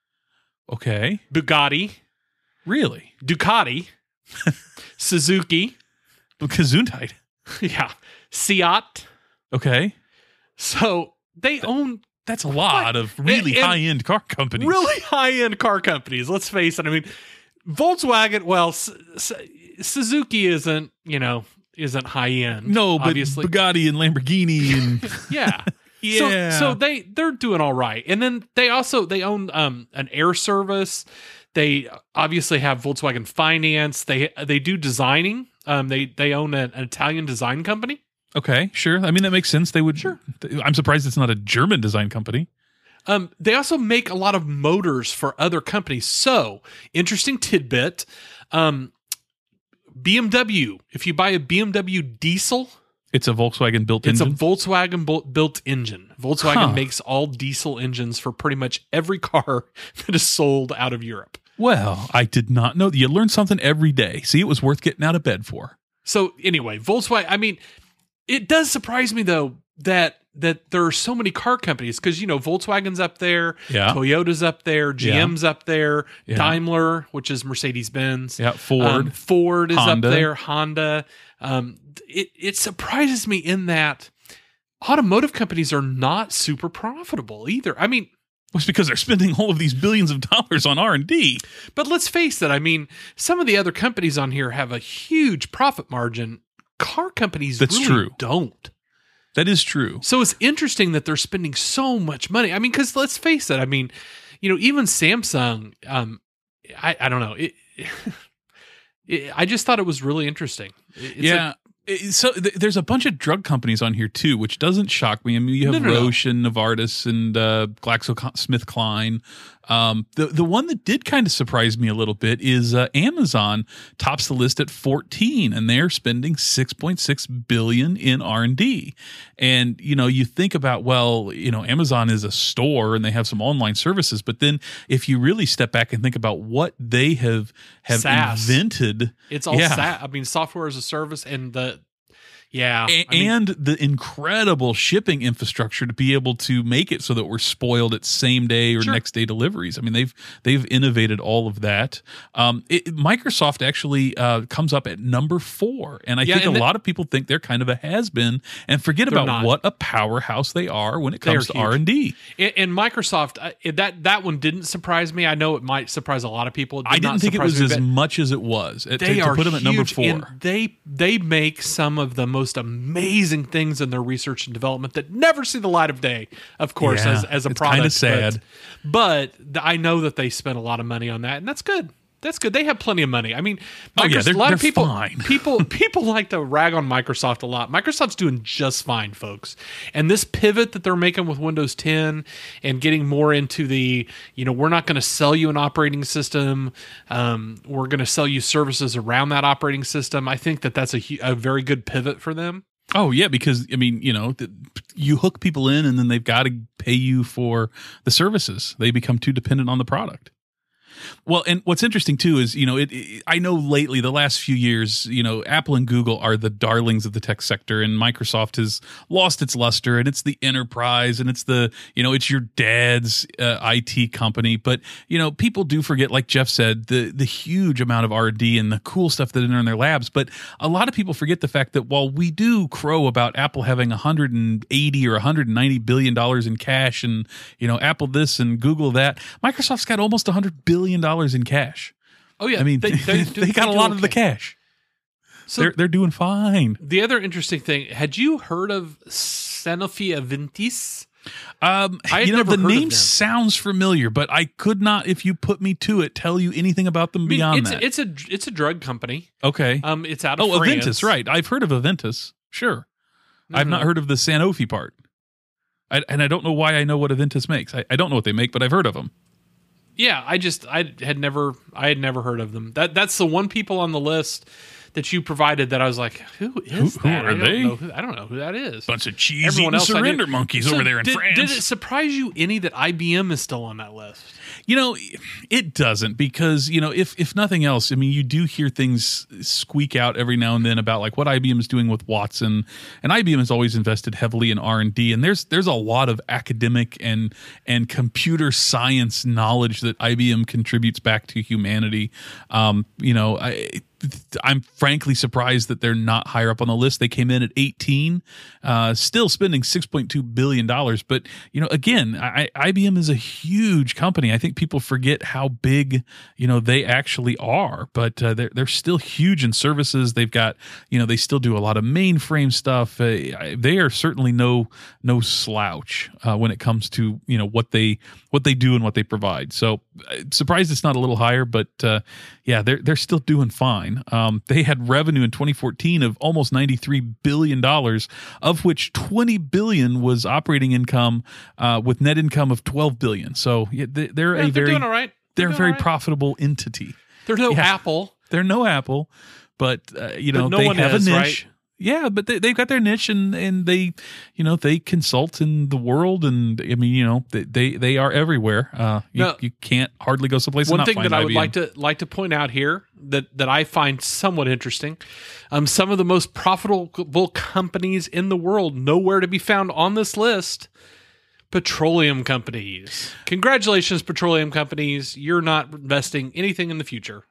Okay. Bugatti. Really? Ducati. Suzuki. Gesundheit. Yeah. Seat. Okay. So they own That's a lot of really And- and high-end car companies. really high-end car companies. Let's face it. I mean, Volkswagen, well, S- S- Suzuki isn't, you know, isn't high-end. No, but obviously. Bugatti and Lamborghini and Yeah. yeah. So, so they they're doing all right. And then they also they own um an air service. They obviously have Volkswagen Finance. They they do designing. Um they they own an, an Italian design company. okay, sure. I mean, that makes sense. They would. Sure. I'm surprised it's not a German design company. Um, they also make a lot of motors for other companies. So, interesting tidbit. Um, B M W, if you buy a B M W diesel, It's a Volkswagen built it's engine. a Volkswagen bu- built engine. Volkswagen Huh. makes all diesel engines for pretty much every car that is sold out of Europe. Well, I did not know. You learn something every day. See, it was worth getting out of bed for. So, anyway, Volkswagen, I mean, it does surprise me, though, that that there are so many car companies because, you know, Volkswagen's up there, Yeah. Toyota's up there, G M's up there, Yeah. Daimler, which is Mercedes-Benz. Yeah, Ford. Um, Ford is Honda. up there, Honda. Um, it, it surprises me in that automotive companies are not super profitable either. I mean, It's because they're spending all of these billions of dollars on R and D. but let's face it. I mean, some of the other companies on here have a huge profit margin. Car companies That's really true. don't. That is true. So it's interesting that they're spending so much money. I mean, because let's face it. I mean, you know, even Samsung. Um, I I don't know. It, it, I just thought it was really interesting. It's yeah. like- It- so th- there's a bunch of drug companies on here too, which doesn't shock me. I mean, you have No, no, no. Roche and Novartis and uh, GlaxoSmithKline. Um, the the one that did kind of surprise me a little bit is uh, Amazon tops the list at fourteen, and they're spending six point six billion in R and D. And you know, you think about, well, you know, Amazon is a store and they have some online services, but then if you really step back and think about what they have have SaaS. invented, It's all Yeah. sa- I mean, software as a service and the yeah, A- I mean, and the incredible shipping infrastructure to be able to make it so that we're spoiled at same day or Sure. next day deliveries. I mean, they've they've innovated all of that. Um, it, Microsoft actually uh, comes up at number four, and I Yeah, think and a the- lot of people think they're kind of a has been and forget They're about not. what a powerhouse they are when it They comes are to huge. R and D. and, and Microsoft uh, that that one didn't surprise me. I know it might surprise a lot of people. It did I didn't not think it surprise was me, as but much as it was. Uh, They to, are to put them at number huge, four. and they they make some of the most amazing things in their research and development that never see the light of day. Of course, Yeah, as as a it's product, kinda sad. But, but th- I know that they spent a lot of money on that, and that's good. That's good. They have plenty of money. I mean, Oh, yeah, Microsoft- they're- a lot of they're people, fine. people, people like to rag on Microsoft a lot. Microsoft's doing just fine, folks. And this pivot that they're making with Windows ten and getting more into the, you know, we're not going to sell you an operating system. Um, we're going to sell you services around that operating system. I think that that's a, hu- a very good pivot for them. Oh yeah, because I mean, you know, th- you hook people in, and then they've got to pay you for the services. They become too dependent on the product. Well, and what's interesting too is, you know, it, it. I know lately, the last few years, you know, Apple and Google are the darlings of the tech sector, and Microsoft has lost its luster, and it's the enterprise, and it's the, you know, it's your dad's uh, I T company. But you know, people do forget, like Jeff said, the the huge amount of R and D and the cool stuff that are in their labs. But a lot of people forget the fact that while we do crow about Apple having one hundred eighty or one hundred ninety billion dollars in cash, and you know, Apple this and Google that, Microsoft's got almost one hundred billion dollars in cash. Oh yeah, I mean, they, they, they, got a do lot of the okay. cash. So they're they're doing fine. the other interesting thing, had you heard of Sanofi Aventis? Um, I had you know, never the heard of name them. sounds familiar, but I could not, if you put me to it, tell you anything about them I mean, beyond it's, that. it's a it's a drug company. okay. Um, it's out of oh, France. Aventis, right? I've heard of Aventis. Sure, I've Mhm. not heard of the Sanofi part. I, and I don't know why I know what Aventis makes. I, I don't know what they make, but I've heard of them. Yeah, I just I had never I had never heard of them. That that's the one people on the list that you provided that I was like, who is Who- who that? are I don't they? know who, I don't know who that is. Bunch of cheese Everyone eating else I knew. surrender monkeys So over there in did, France. Did it surprise you any that I B M is still on that list? You know, it doesn't, because, you know, if if nothing else, I mean, you do hear things squeak out every now and then about like what I B M is doing with Watson, and I B M has always invested heavily in R and D, and there's there's a lot of academic and and computer science knowledge that I B M contributes back to humanity. Um, you know, I I'm frankly surprised that they're not higher up on the list. They came in at eighteen, uh, still spending six point two billion dollars. But, you know, again, I, I B M is a huge company. I think people forget how big, you know, they actually are. But uh, they're, they're still huge in services. They've got, you know, they still do a lot of mainframe stuff. Uh, they are certainly no no slouch uh, when it comes to, you know, what they what they do and what they provide. So I'm surprised it's not a little higher, but uh, yeah, they're they're still doing fine. Um, they had revenue in twenty fourteen of almost ninety-three billion dollars, of which twenty billion dollars was operating income, uh, with net income of twelve billion dollars. So yeah, they, they're yeah, a they're very doing all right. They're, they're a very all right. profitable entity. They're no Yeah. Apple. They're no Apple, but uh, you know But no they one have is, a niche. right? Yeah, but they, they've got their niche, and, and they, you know, they consult in the world, and I mean, you know, they they, they are everywhere. Uh, you, Now, you can't hardly go someplace. One and not thing find that I would I B M. like to like to point out here that that I find somewhat interesting, um, some of the most profitable companies in the world nowhere to be found on this list. Petroleum companies. Congratulations, petroleum companies. You're not investing anything in the future.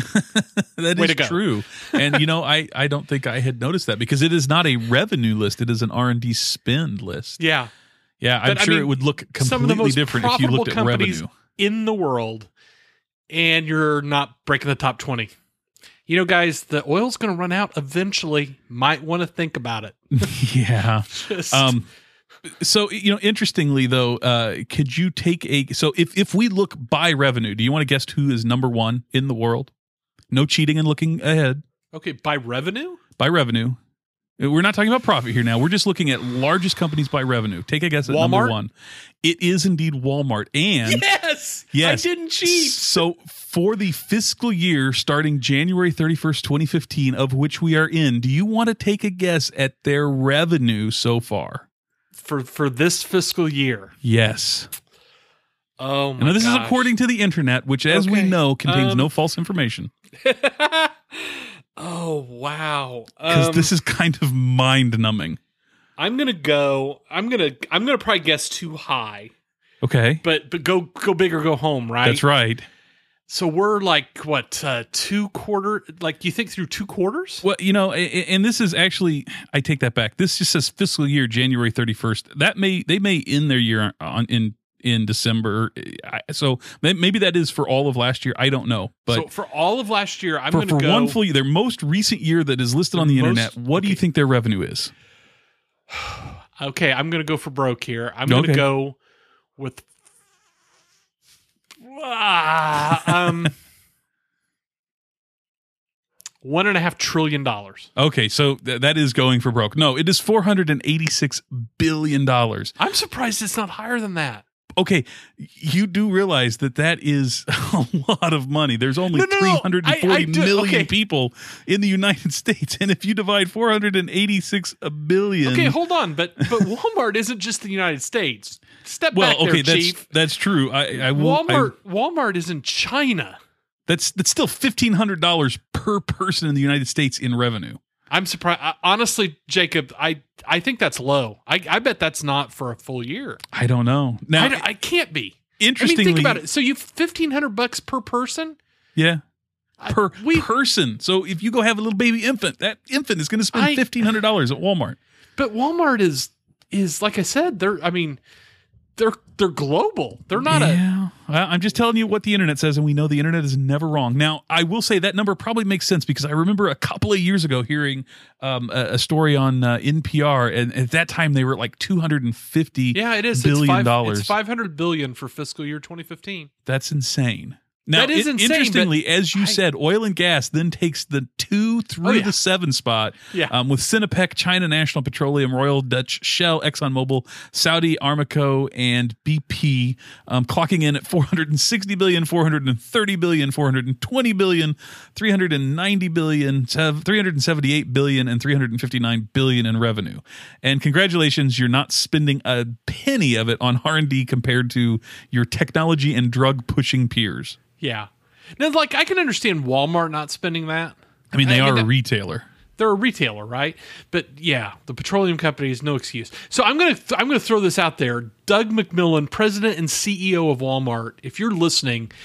That Way is to go. true. And, you know, I, I don't think I had noticed that because it is not a revenue list. It is an R and D spend list. Yeah. Yeah, I'm But, I sure mean, it would look Some of the completely most different if you profitable looked at companies revenue. in the world, and you're not breaking the top twenty. You know, guys, the oil's going to run out eventually. Might want to think about it. Yeah. Just, Um, so, you know, interestingly, though, uh, could you take a – so if, if we look by revenue, do you want to guess who is number one in the world? No cheating and looking ahead. okay, by revenue? By revenue. We're not talking about profit here now. We're just looking at largest companies by revenue. Take a guess at number Walmart? one. It is indeed Walmart. And Yes! yes, I didn't cheat. So for the fiscal year starting January thirty-first, twenty fifteen, of which we are in, do you want to take a guess at their revenue so far? For for this fiscal year. Yes. Oh, my Now, this gosh. is according to the internet, which, as we Okay. know, contains Um, no false information. Oh, wow. Because Um, this is kind of mind-numbing. I'm going to go, I'm going to, I'm going to probably guess too high, Okay. but, but go, go big or go home, right? That's right. So we're like, what, uh, two quarter, like you think through two quarters? Well, you know, a- a- and this is actually, I take that back. This just says fiscal year January thirty-first. That may, they may end their year on in in December. I- So may- maybe that is for all of last year. I don't know. But so for all of last year, I'm for, going to for go. one full year, their most recent year that is listed on the most- internet, what do you okay. think their revenue is? Okay, I'm going to go for broke here. I'm going to Okay. go with. Ah, um, one and a half trillion dollars. Okay, so th- that is going for broke. No, it is four hundred eighty-six billion dollars. I'm surprised it's not higher than that. Okay, you do realize that that is a lot of money. There's only No, no, no. three hundred forty I- I do- million okay. people in the United States, and if you divide four hundred eighty-six billion, Okay, hold on, but but Walmart isn't just the United States. Step well, back okay, there, that's Chief. that's true. I, I will. I- Walmart Walmart is in China. that's that's still fifteen hundred dollars per person in the United States in revenue. I'm surprised. I, honestly, Jacob, I I think that's low. I, I bet that's not for a full year. I don't know. Now, I, don't- I can't be. I mean, interestingly, think about it. So you fifteen hundred bucks per person. yeah. I- Per we, person. So if you go have a little baby infant, that infant is going to spend I- fifteen hundred dollars at Walmart. but Walmart is is like I said. They're. I mean, they're they're global. They're not a. Yeah, well, I'm just telling you what the internet says, and we know the internet is never wrong. Now, I will say that number probably makes sense because I remember a couple of years ago hearing um, a, a story on uh, N P R, and at that time they were at like two hundred fifty Yeah, it is. billion it's five, dollars. It's five hundred billion for fiscal year twenty fifteen. That's insane. Now, That is it- insane, interestingly, but as you I- said, oil and gas then takes the two through Oh, yeah. the seven spot Yeah. um, with Sinopec, China National Petroleum, Royal Dutch Shell, ExxonMobil, Saudi Aramco, and B P, um, clocking in at four hundred sixty billion, four hundred thirty billion, four hundred twenty billion, three hundred ninety billion, three hundred seventy-eight billion, and three hundred fifty-nine billion in revenue. And congratulations, you're not spending a penny of it on R and D compared to your technology and drug pushing peers. Yeah. Now, like I can understand Walmart not spending that. I mean, they I mean, are a that- retailer. They're a retailer, right? But yeah, the petroleum company is no excuse. So I'm gonna th- I'm gonna throw this out there. Doug McMillon, president and C E O of Walmart, if you're listening,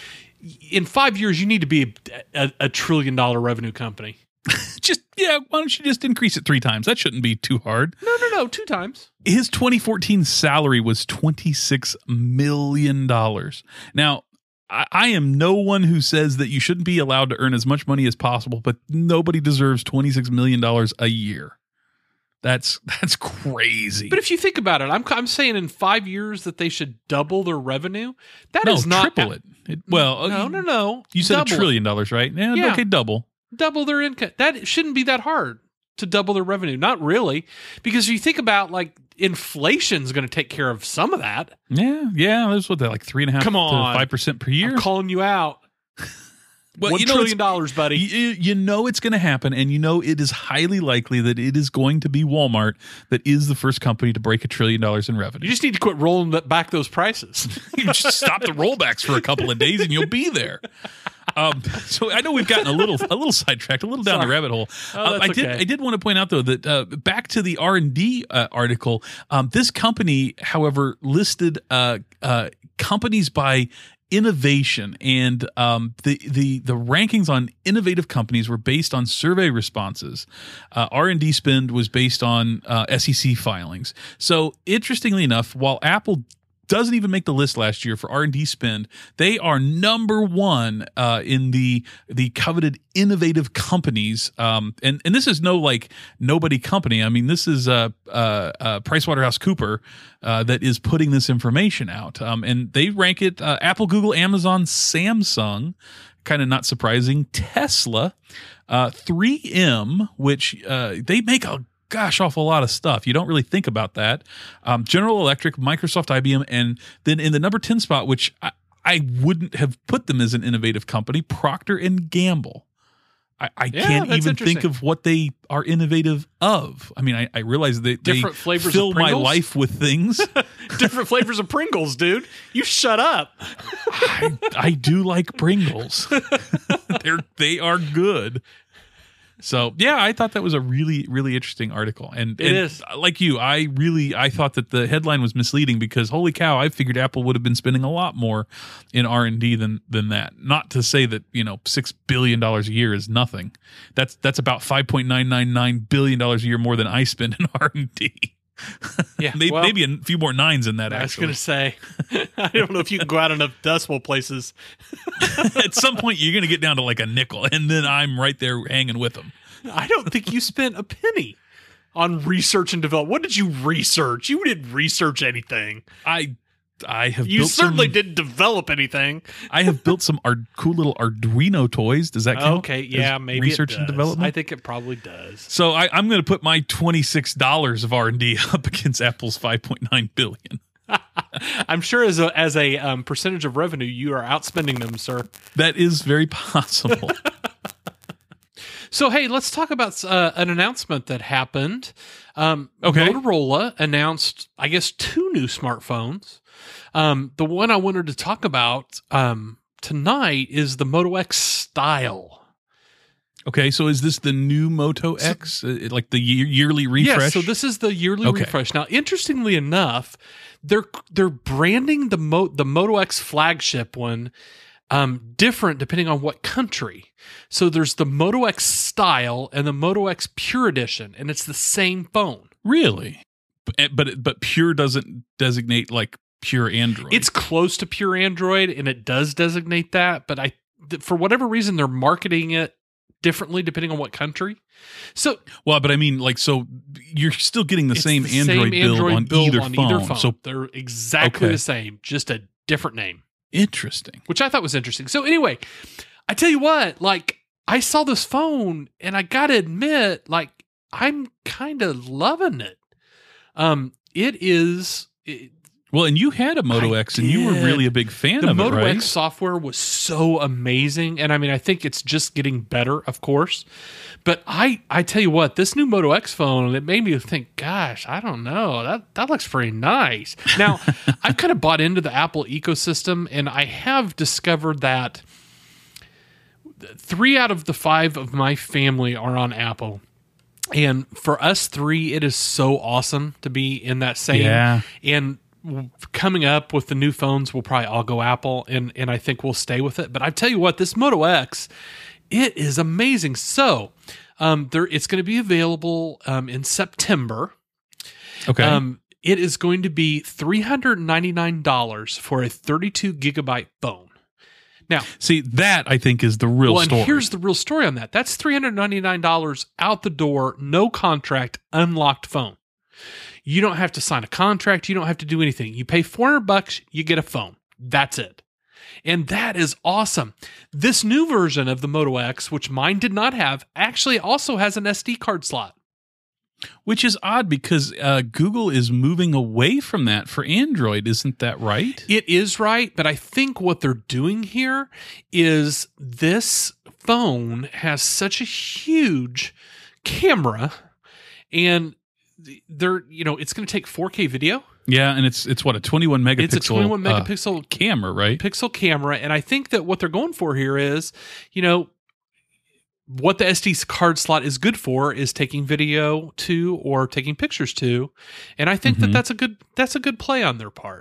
in five years, you need to be a, a, a trillion dollar revenue company. Just, yeah, why don't you just increase it three times? That shouldn't be too hard. No, no, no, two times. His twenty fourteen salary was twenty-six million dollars. Now, I, I am no one who says that you shouldn't be allowed to earn as much money as possible, but nobody deserves twenty-six million dollars a year. That's that's crazy. But if you think about it, I'm I'm saying in five years that they should double their revenue. That no, is not triple it. it. Well, no, no, no. You said double a trillion dollars, right? Yeah, Yeah. Okay, double. double their income. That shouldn't be that hard to double their revenue. Not really, because if you think about like inflation's going to take care of some of that. Yeah, yeah. That's what that like three and a half Come to on. five percent per year. I'm calling you out. Well, One you know, trillion it's- dollars, buddy. You, you know it's going to happen, and you know it is highly likely that it is going to be Walmart that is the first company to break a trillion dollars in revenue. You just need to quit rolling that- back those prices. You just stop the rollbacks for a couple of days, and you'll be there. Um, so I know we've gotten a little a little sidetracked, a little down Sorry. the rabbit hole. Oh, Uh, that's I did okay. I did want to point out though that uh, back to the R and D uh, article, um, this company, however, listed uh, uh, companies by innovation, and um, the the the rankings on innovative companies were based on survey responses. Uh, R and D spend was based on uh, S E C filings. So interestingly enough, while Apple doesn't even make the list last year for R and D spend, they are number one uh, in the the coveted innovative companies. Um, and and this is no like nobody company. I mean, this is uh, uh, uh, PricewaterhouseCooper uh, that is putting this information out. Um, and they rank it uh, Apple, Google, Amazon, Samsung. Kind of not surprising. Tesla, uh, three M, which uh, they make a gosh awful lot of stuff. You don't really think about that. Um, General Electric, Microsoft, I B M, and then in the number ten spot, which I, I wouldn't have put them as an innovative company, Procter and Gamble. I, I Yeah, can't that's even think interesting. of what they are innovative of. I mean, I, I realize that they Different flavors of fill my Pringles? life with things. Different flavors of Pringles, dude. You shut up. I, I do like Pringles. They're they are good. So yeah, I thought that was a really, really interesting article. And It and is. like you, I really I thought that the headline was misleading because holy cow, I figured Apple would have been spending a lot more in R and D than than that. Not to say that, you know, six billion dollars a year is nothing. That's that's about five point nine nine nine billion dollars a year more than I spend in R and D. Yeah, maybe, well, maybe a few more nines than that, I was actually. going to say, I don't know if you can go out enough decimal places. At some point, you're going to get down to like a nickel, and then I'm right there hanging with them. I don't think you spent a penny on research and development. What did you research? You didn't research anything. I I have You built certainly some, didn't develop anything. I have built some ar- cool little Arduino toys. Does that count? Okay, as yeah, maybe research it and does. development. I think it probably does. So I, I'm going to put my twenty-six dollars of R and D up against Apple's five point nine billion. I'm sure as a as a um, percentage of revenue, you are outspending them, sir. That is very possible. So, hey, let's talk about uh, an announcement that happened. Um, Okay. Motorola announced, I guess, two new smartphones. Um, the one I wanted to talk about um, tonight is the Moto X Style. Okay, so is this the new Moto X, uh, like the year, yearly refresh? Yes, so this is the yearly Okay. refresh. Now, interestingly enough, they're they're branding the Mo, the Moto X flagship one um, different depending on what country. So there's the Moto X Style and the Moto X Pure Edition, and it's the same phone. Really? But but, but Pure doesn't designate like pure Android. It's close to pure Android, and it does designate that, but I, th- for whatever reason, they're marketing it differently depending on what country. So well, but I mean, like, so you're still getting the it's same the Android, same build, Android on, build either, on phone. either phone. So They're exactly Okay. the same, just a different name, interesting. which I thought was interesting. So anyway, I tell you what, like, I saw this phone, and I gotta admit, like, I'm kind of loving it. Um, it is. It, Well, and you had a Moto I X, and you were did. really a big fan the of Moto it, right? X software was so amazing, and I mean, I think it's just getting better, of course. But I, I tell you what, this new Moto X phone, it made me think, gosh, I don't know, that that looks pretty nice. Now, I've kind of bought into the Apple ecosystem, and I have discovered that three out of the five of my family are on Apple. And for us three, it is so awesome to be in that same. Yeah. And coming up with the new phones, we'll probably all go Apple, and, and I think we'll stay with it. But I tell you what, this Moto X, it is amazing. So um, there, it's going to be available um, in September. Okay. Um, it is going to be three hundred ninety-nine dollars for a thirty-two gigabyte phone. Now, see, that I think is the real well, story. and here's the real story on that. That's three hundred ninety-nine dollars out the door, no contract, unlocked phone. You don't have to sign a contract. You don't have to do anything. You pay four hundred bucks, you get a phone. That's it. And that is awesome. This new version of the Moto X, which mine did not have, actually also has an S D card slot. Which is odd because uh, Google is moving away from that for Android. Isn't that right? It is right, but I think what they're doing here is this phone has such a huge camera, and they're, you know, it's going to take four K video. Yeah, and it's it's what, a twenty-one megapixel It's a twenty-one megapixel uh, camera, right? Pixel camera, and I think that what they're going for here is, you know, what the S D card slot is good for is taking video to or taking pictures to, and I think Mm-hmm. that that's a good that's a good play on their part.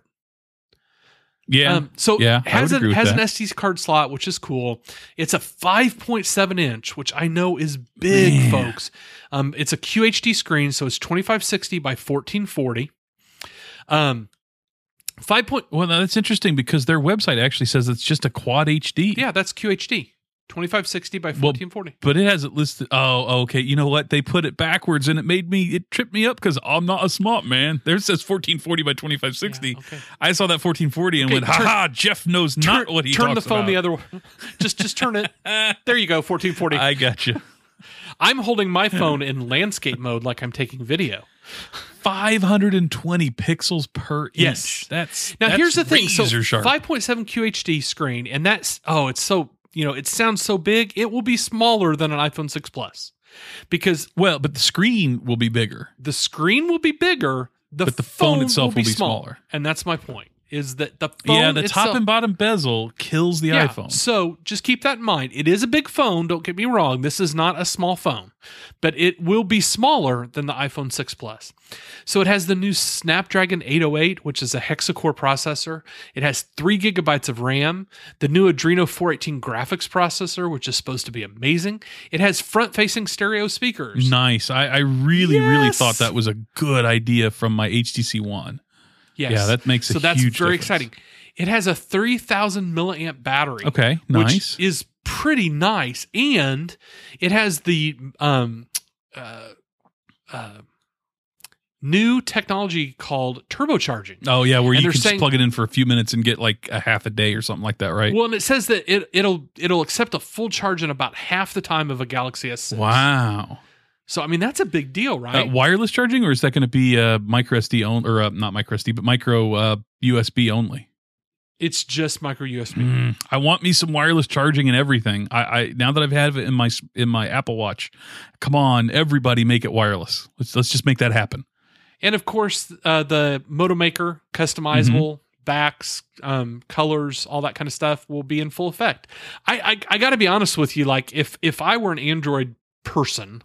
Yeah. Um, so yeah, it has, I would a, agree with has that. an S D card slot, which is cool. It's a five point seven inch, which I know is big, Man. folks. Um, it's a Q H D screen, so it's twenty-five sixty by fourteen forty. Um, five point. Well, that's interesting because their website actually says it's just a quad H D. Yeah, that's Q H D. twenty-five sixty by fourteen forty. But it has it listed. Oh, okay. You know what? They put it backwards, and it made me. It tripped me up because I'm not a smart man. There it says fourteen forty by twenty-five sixty. Yeah, okay. I saw that fourteen forty and Okay, went, turn- "Ha ha! Jeff knows not turn, what he turn talks the phone about." the other way. Just just turn it. There you go, fourteen forty. I got you. I'm holding my phone in landscape mode like I'm taking video. five hundred twenty pixels per Yes. inch. That's Now that's here's the thing. So razor sharp. five point seven Q H D screen, and that's oh, it's so, you know, it sounds so big. It will be smaller than an iPhone six Plus because Well, but the screen will be bigger. the screen will be bigger. The But the phone itself will be, will be smaller. smaller. And that's my point. Is that the phone Yeah, the itself, top and bottom bezel kills the yeah, iPhone. So just keep that in mind. It is a big phone. Don't get me wrong. This is not a small phone, but it will be smaller than the iPhone six Plus. So it has the new Snapdragon eight oh eight, which is a hexa-core processor. It has three gigabytes of RAM. The new Adreno four eighteen graphics processor, which is supposed to be amazing. It has front-facing stereo speakers. Nice. I, I really, really Yes. thought that was a good idea from my H T C One. Yes. Yeah, that makes a so that's huge very difference. exciting. It has a three thousand milliamp battery. Okay, nice. Which is pretty nice. And it has the um, uh, uh, new technology called turbocharging. Oh yeah, where And you they're can saying- just plug it in for a few minutes and get like a half a day or something like that, right? Well, and it says that it, it'll it'll accept a full charge in about half the time of a Galaxy S six. Wow. So, I mean, that's a big deal, Uh, right? wireless charging, or is that going to be uh, micro S D only, or uh, not micro S D, but micro uh, U S B only? It's just micro U S B. Mm, I want me some wireless charging and everything. I, I now that I've had it in my in my Apple Watch, come on, everybody, make it wireless. Let's let's just make that happen. And of course, uh, the Moto Maker, customizable backs, um, colors, all that kind of stuff will be in full effect. I I, I got to be honest with you. Like, if if I were an Android person,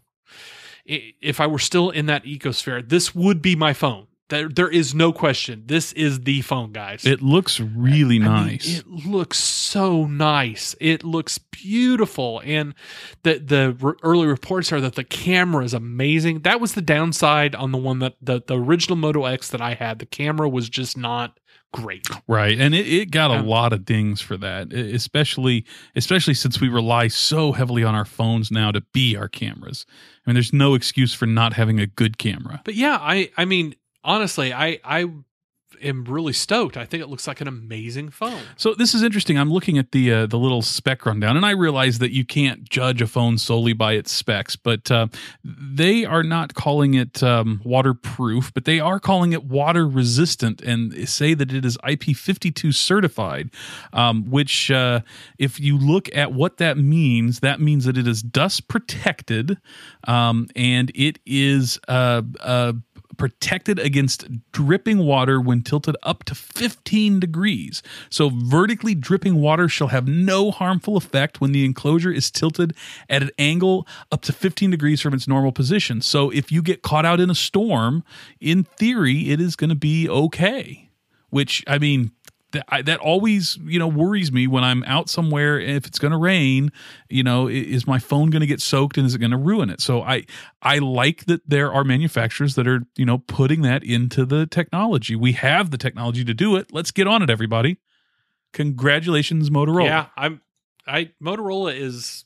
i- if I were still in that ecosphere, this would be my phone. There, there is no question. This is the phone, guys. It looks really I mean, nice. it looks so nice. It looks beautiful, and the the r- early reports are that the camera is amazing. That was the downside on the one that the the original Moto X that I had. The camera was just not great. Right, and it, it got a Um, lot of dings for that, e- especially especially since we rely so heavily on our phones now to be our cameras. I mean, there's no excuse for not having a good camera. But yeah, I I mean, honestly, I I am really stoked. I think it looks like an amazing phone. So this is interesting. I'm looking at the uh, the little spec rundown, and I realize that you can't judge a phone solely by its specs, but uh, they are not calling it um, waterproof, but they are calling it water resistant, and say that it is I P fifty-two certified. Um, which, uh, if you look at what that means, that means that it is dust protected, um, and it is uh, uh, protected against dripping water when tilted up to fifteen degrees. So vertically dripping water shall have no harmful effect when the enclosure is tilted at an angle up to fifteen degrees from its normal position. So if you get caught out in a storm, in theory, it is going to be okay. which, I mean, th- I, that always, you know, worries me when I'm out somewhere. If it's going to rain, you know, i- is my phone going to get soaked and is it going to ruin it? So I, I like that there are manufacturers that are, you know, putting that into the technology. We have the technology to do it. Let's get on it, everybody. Congratulations, Motorola. Yeah, I'm. I Motorola is.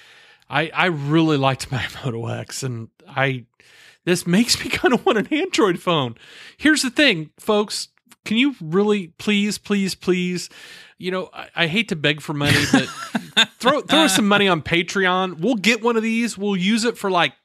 I I really liked my Moto X, and I. This makes me kind of want an Android phone. Here's the thing, folks. Can you really, please, please, please? You know, I, I hate to beg for money, but throw throw us some money on Patreon. We'll get one of these. We'll use it for like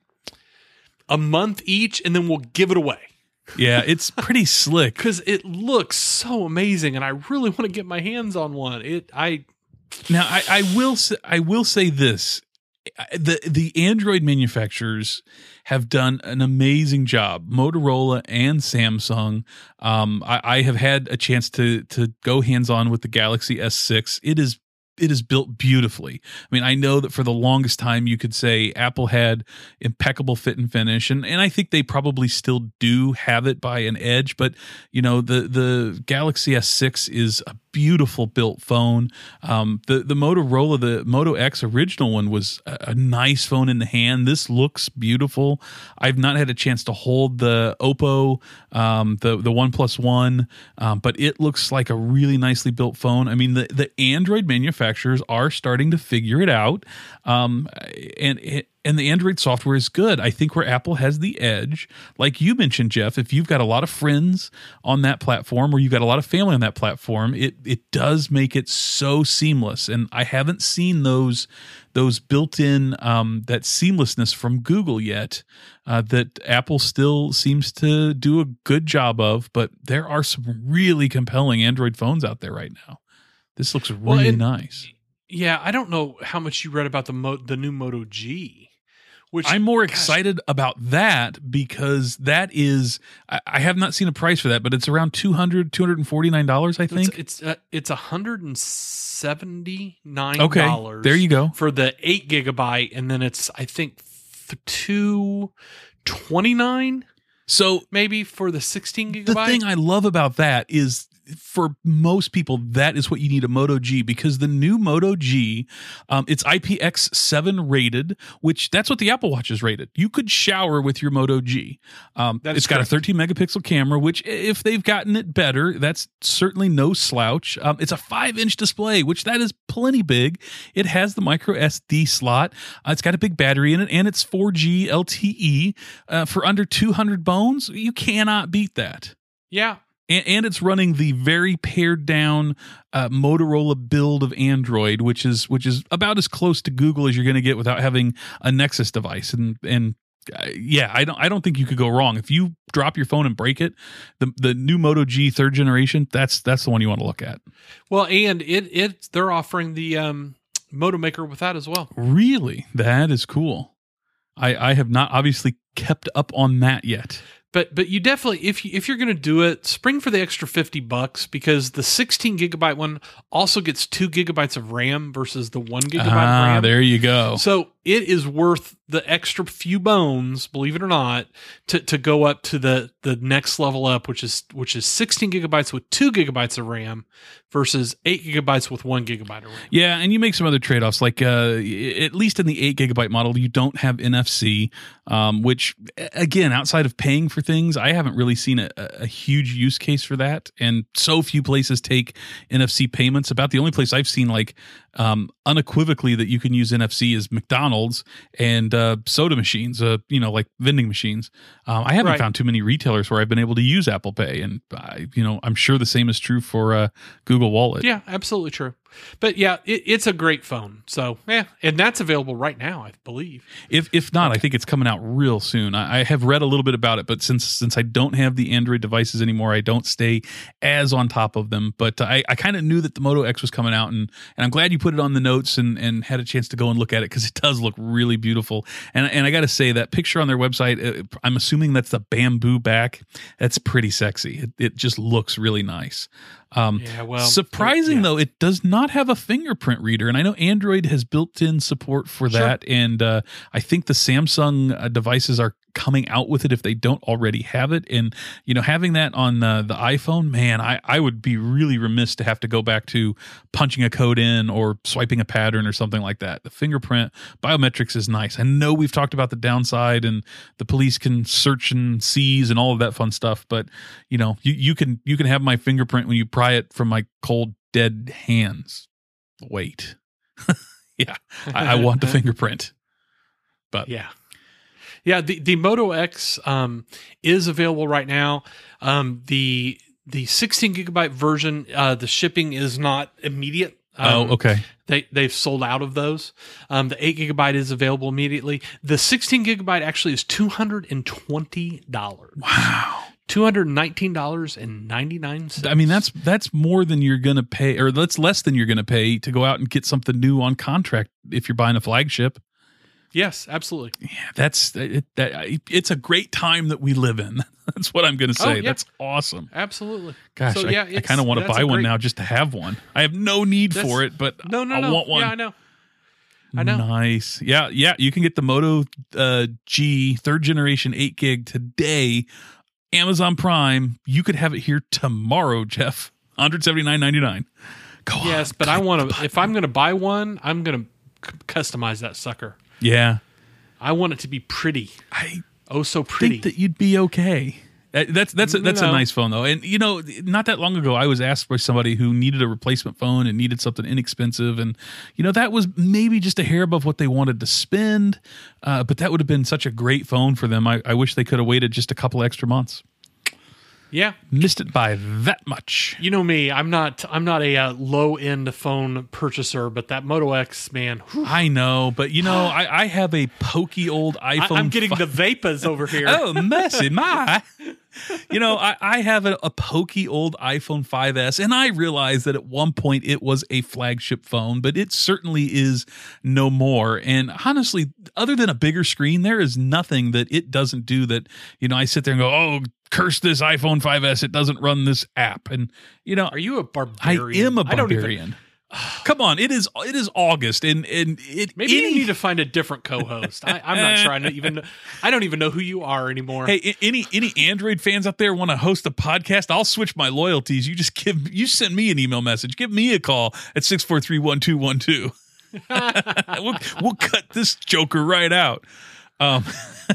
a month each, and then we'll give it away. Yeah, it's pretty slick because it looks so amazing, and I really want to get my hands on one. It, I now, I, I will, say, I will say this: the the Android manufacturers have done an amazing job. Motorola and Samsung. Um, I, I have had a chance to to go hands on with the Galaxy S six. It is. It is built beautifully. I mean, I know that for the longest time you could say Apple had impeccable fit and finish, and, and I think they probably still do have it by an edge, but you know, the, the Galaxy S six is a beautiful built phone. Um, the, the Motorola, the Moto X original one was a, a nice phone in the hand. This looks beautiful. I've not had a chance to hold the Oppo, um, the, the OnePlus One, um, but it looks like a really nicely built phone. I mean, the, the Android manufacturers are starting to figure it out. Um, and it, And the Android software is good. I think where Apple has the edge, like you mentioned, Jeff, if you've got a lot of friends on that platform or you've got a lot of family on that platform, it it does make it so seamless. And I haven't seen those those built-in, um, that seamlessness from Google yet, uh, that Apple still seems to do a good job of. But there are some really compelling Android phones out there right now. This looks really well, and, nice. Yeah, I don't know how much you read about the Mo- the new Moto G. Which, I'm more gosh, excited about that because that is, I, I have not seen a price for that, but it's around two hundred dollars, two hundred forty-nine dollars, I think. It's it's, uh, it's one hundred seventy-nine dollars. Okay, there you go. For the eight gigabyte, and then it's, I think, two twenty-nine So maybe for the sixteen gigabyte. The thing I love about that is, for most people, that is what you need a Moto G, because the new Moto G, um, it's I P X seven rated, which that's what the Apple Watch is rated. You could shower with your Moto G. Um, it's got correct. a thirteen megapixel camera, which if they've gotten it better, that's certainly no slouch. Um, it's a five inch display, which that is plenty big. It has the micro S D slot. Uh, it's got a big battery in it, and it's four G L T E uh, for under two hundred bones. You cannot beat that. Yeah. And, and it's running the very pared down uh, Motorola build of Android, which is which is about as close to Google as you're going to get without having a Nexus device. And and uh, yeah, I don't I don't think you could go wrong. If you drop your phone and break it, the the new Moto G third generation, that's that's the one you want to look at. Well, and it it they're offering the um, Moto Maker with that as well. Really, that is cool. I I have not obviously kept up on that yet. But but you definitely, if you if you're going to do it, spring for the extra fifty bucks, because the sixteen gigabyte one also gets two gigabytes of RAM versus the one gigabyte ah, RAM. There you go. So it is worth the extra few bones, believe it or not, to, to go up to the the next level up, which is which is sixteen gigabytes with two gigabytes of RAM versus eight gigabytes with one gigabyte of RAM. Yeah, and you make some other trade-offs, like uh, at least in the eight gigabyte model, you don't have N F C, um, which, again, outside of paying for things, I haven't really seen a, a huge use case for that, and so few places take N F C payments. About the only place I've seen, like, um, unequivocally that you can use N F C is McDonald's and uh, soda machines, uh, you know, like vending machines. Um, I haven't Right. found too many retailers where I've been able to use Apple Pay, and, I, you know, I'm sure the same is true for uh, Google Wallet. Yeah, absolutely true. But yeah, it, it's a great phone. So yeah, and that's available right now, I believe. If if not, I think it's coming out real soon. I, I have read a little bit about it, but since since I don't have the Android devices anymore, I don't stay as on top of them. But I, I kind of knew that the Moto X was coming out, and and I'm glad you put it on the notes and, and had a chance to go and look at it, because it does look really beautiful. And and I got to say, that picture on their website, uh, I'm assuming that's the bamboo back. That's pretty sexy. It, it just looks really nice. Um, Yeah, well, surprising yeah. though, it does not have a fingerprint reader, and I know Android has built-in support for Sure. that, and uh, I think the Samsung uh, devices are coming out with it if they don't already have it. And, you know, having that on uh, the iPhone, man, I, I would be really remiss to have to go back to punching a code in or swiping a pattern or something like that. The fingerprint biometrics is nice. I know we've talked about the downside and the police can search and seize and all of that fun stuff, but you know, you, you can you can have my fingerprint when you pry it from my cold, dead hands. Wait. yeah, I, I want the fingerprint. But yeah. Yeah, the, the Moto X um, is available right now. Um, the the sixteen gigabyte version, uh, the shipping is not immediate. Um, oh, okay. They they've sold out of those. Um, the eight gigabyte is available immediately. The sixteen gigabyte actually is two hundred and twenty dollars. Wow. Two hundred nineteen dollars and ninety nine cents. I mean, that's that's more than you're going to pay, or that's less than you're going to pay to go out and get something new on contract if you're buying a flagship. Yes, absolutely. Yeah, that's it, that. It's a great time that we live in. That's what I'm going to say. Oh, yeah. That's awesome. Absolutely. Gosh, so, I, yeah, I kind of want to buy one great, now just to have one. I have no need that's, for it, but no, no, I no. want one. Yeah, I know. I know. Nice. Yeah, yeah. You can get the Moto uh, G third generation eight gig today. Amazon Prime. You could have it here tomorrow, Jeff. one hundred seventy-nine ninety-nine. Go on. Yes, but I want to. If I'm going to buy one, I'm going to c- customize that sucker. Yeah. I want it to be pretty. I oh so pretty. think that you'd be okay. Uh, That's that's a, that's No. a nice phone though, and you know, not that long ago, I was asked by somebody who needed a replacement phone and needed something inexpensive, and you know, that was maybe just a hair above what they wanted to spend, uh, but that would have been such a great phone for them. I, I wish they could have waited just a couple extra months. Yeah, Missed it by that much. you know me. I'm not. I'm not a uh, low end phone purchaser, but that Moto X, man. Whew, I know, but you know, I, I have a pokey old I, iPhone. I'm getting fi- the Vapas over here. Oh, messy my. You know, I, I have a, a pokey old iPhone five S, and I realize that at one point it was a flagship phone, but it certainly is no more. And honestly, other than a bigger screen, there is nothing that it doesn't do that, you know, I sit there and go, oh, curse this iPhone five S. It doesn't run this app. And, you know, Are you a I barbarian? am a I don't even- barbarian. Come on, it is it is August, and and it Maybe any, you need to find a different co-host. I, I'm not sure. I don't even. I don't even know who you are anymore. Hey, a- any any Android fans out there want to host a podcast? I'll switch my loyalties. You just give you send me an email message. Give me a call at six four three, one two one two. We'll we'll cut this joker right out. Um,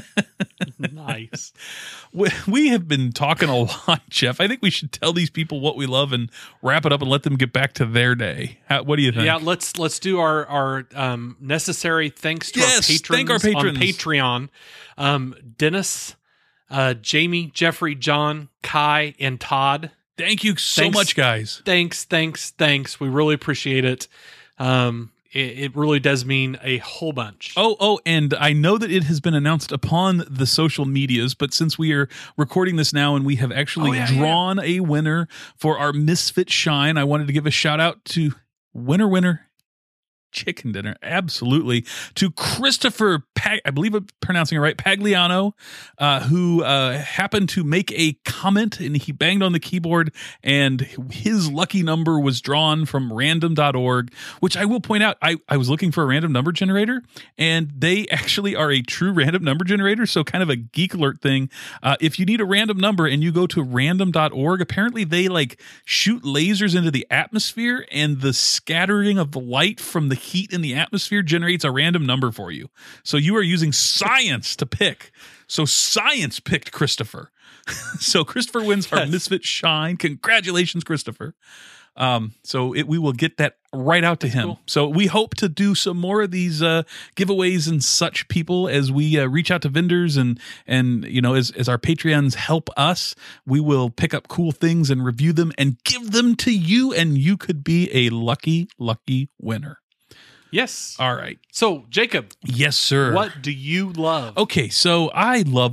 Nice. we, we have been talking a lot, Jeff. I think we should tell these people what we love and wrap it up and let them get back to their day. How, what do you think? Yeah, let's let's do our our um, necessary thanks to Yes, our patrons, thank our patrons. on Patreon. Um, Dennis, uh, Jamie, Jeffrey, John, Kai, and Todd. Thank you so Thanks. much, guys. Thanks, thanks, thanks. We really appreciate it. Um, it, it really does mean a whole bunch. Oh, oh, and I know that it has been announced upon the social medias, but since we are recording this now and we have actually Oh, yeah, drawn a winner for our Misfit Shine, I wanted to give a shout out to winner, winner, chicken dinner. Absolutely. To Christopher, Pag- I believe I'm pronouncing it right, Pagliano, uh, who uh, happened to make a comment and he banged on the keyboard and his lucky number was drawn from random dot org, which I will point out, I, I was looking for a random number generator and they actually are a true random number generator. So kind of a geek alert thing. Uh, if you need a random number and you go to random dot org, apparently they like shoot lasers into the atmosphere and the scattering of the light from the heat in the atmosphere generates a random number for you. So you are using science to pick. So science picked Christopher. So Christopher wins our Yes. Misfit Shine. Congratulations, Christopher. Um, so it, we will get that right out to him. cool. So we hope to do some more of these uh, giveaways and such, people, as we uh, reach out to vendors and and you know as as our Patreons help us, we will pick up cool things and review them and give them to you, and you could be a lucky lucky winner. Yes. All right. So, Jacob, Yes, sir. what do you love? Okay, so I love a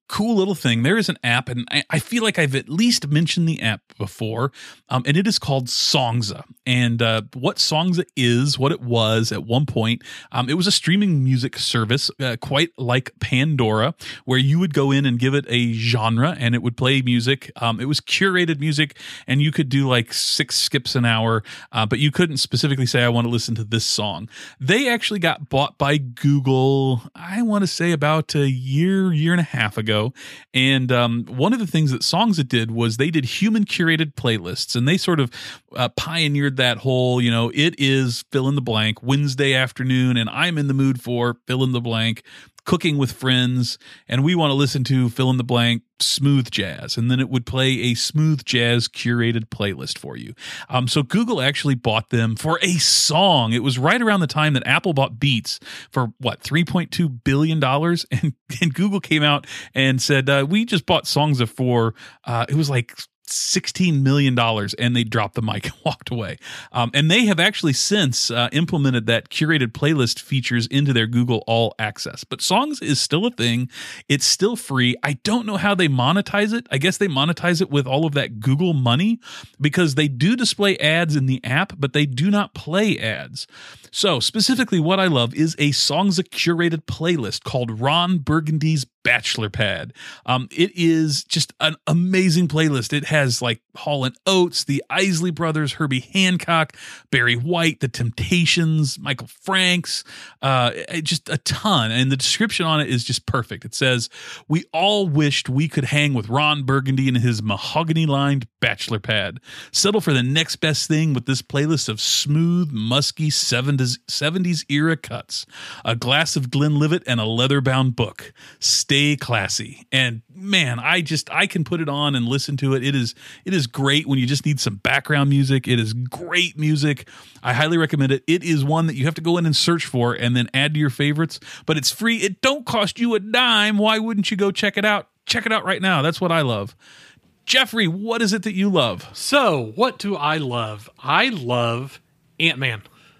cool little thing. There is an app, and I, I feel like I've at least mentioned the app before, um, and it is called Songza. And uh, what Songza is, what it was at one point, um, it was a streaming music service, uh, quite like Pandora, where you would go in and give it a genre, and it would play music. Um, it was curated music, and you could do like six skips an hour, uh, but you couldn't specifically say, I want to listen to this song. They actually got bought by Google, I want to say about a year, year and a half ago. And um, one of the things that Songza did was they did human curated playlists, and they sort of uh, pioneered that whole, you know, it is fill in the blank Wednesday afternoon, and I'm in the mood for fill in the blank cooking with friends, and we want to listen to fill in the blank smooth jazz, and then it would play a smooth jazz curated playlist for you. Um, so Google actually bought them for a song. It was right around the time that Apple bought Beats for what, three point two billion dollars, and, and Google came out and said, uh, we just bought Songza for, uh, it was like sixteen million dollars, and they dropped the mic and walked away. Um, and they have actually since uh, implemented that curated playlist features into their Google All Access. But Songs is still a thing. It's still free. I don't know how they monetize it. I guess they monetize it with all of that Google money, because they do display ads in the app, but they do not play ads. So specifically what I love is a Songza curated playlist called Ron Burgundy's Bachelor Pad. Um, it is just an amazing playlist. It has like Hall and Oates, the Isley Brothers, Herbie Hancock, Barry White, The Temptations, Michael Franks, uh, just a ton. And the description on it is just perfect. It says, we all wished we could hang with Ron Burgundy in his mahogany-lined bachelor pad. Settle for the next best thing with this playlist of smooth, musky seventies, seventies era cuts. A glass of Glenlivet and a leather-bound book. Stay classy. And man, I just, I can put it on and listen to it. It is, it is great when you just need some background music. It is great music. I highly recommend it. It is one that you have to go in and search for and then add to your favorites, but it's free. It don't cost you a dime. Why wouldn't you go check it out? Check it out right now. That's what I love. Jeffrey, what is it that you love? So, what do I love? I love Ant-Man.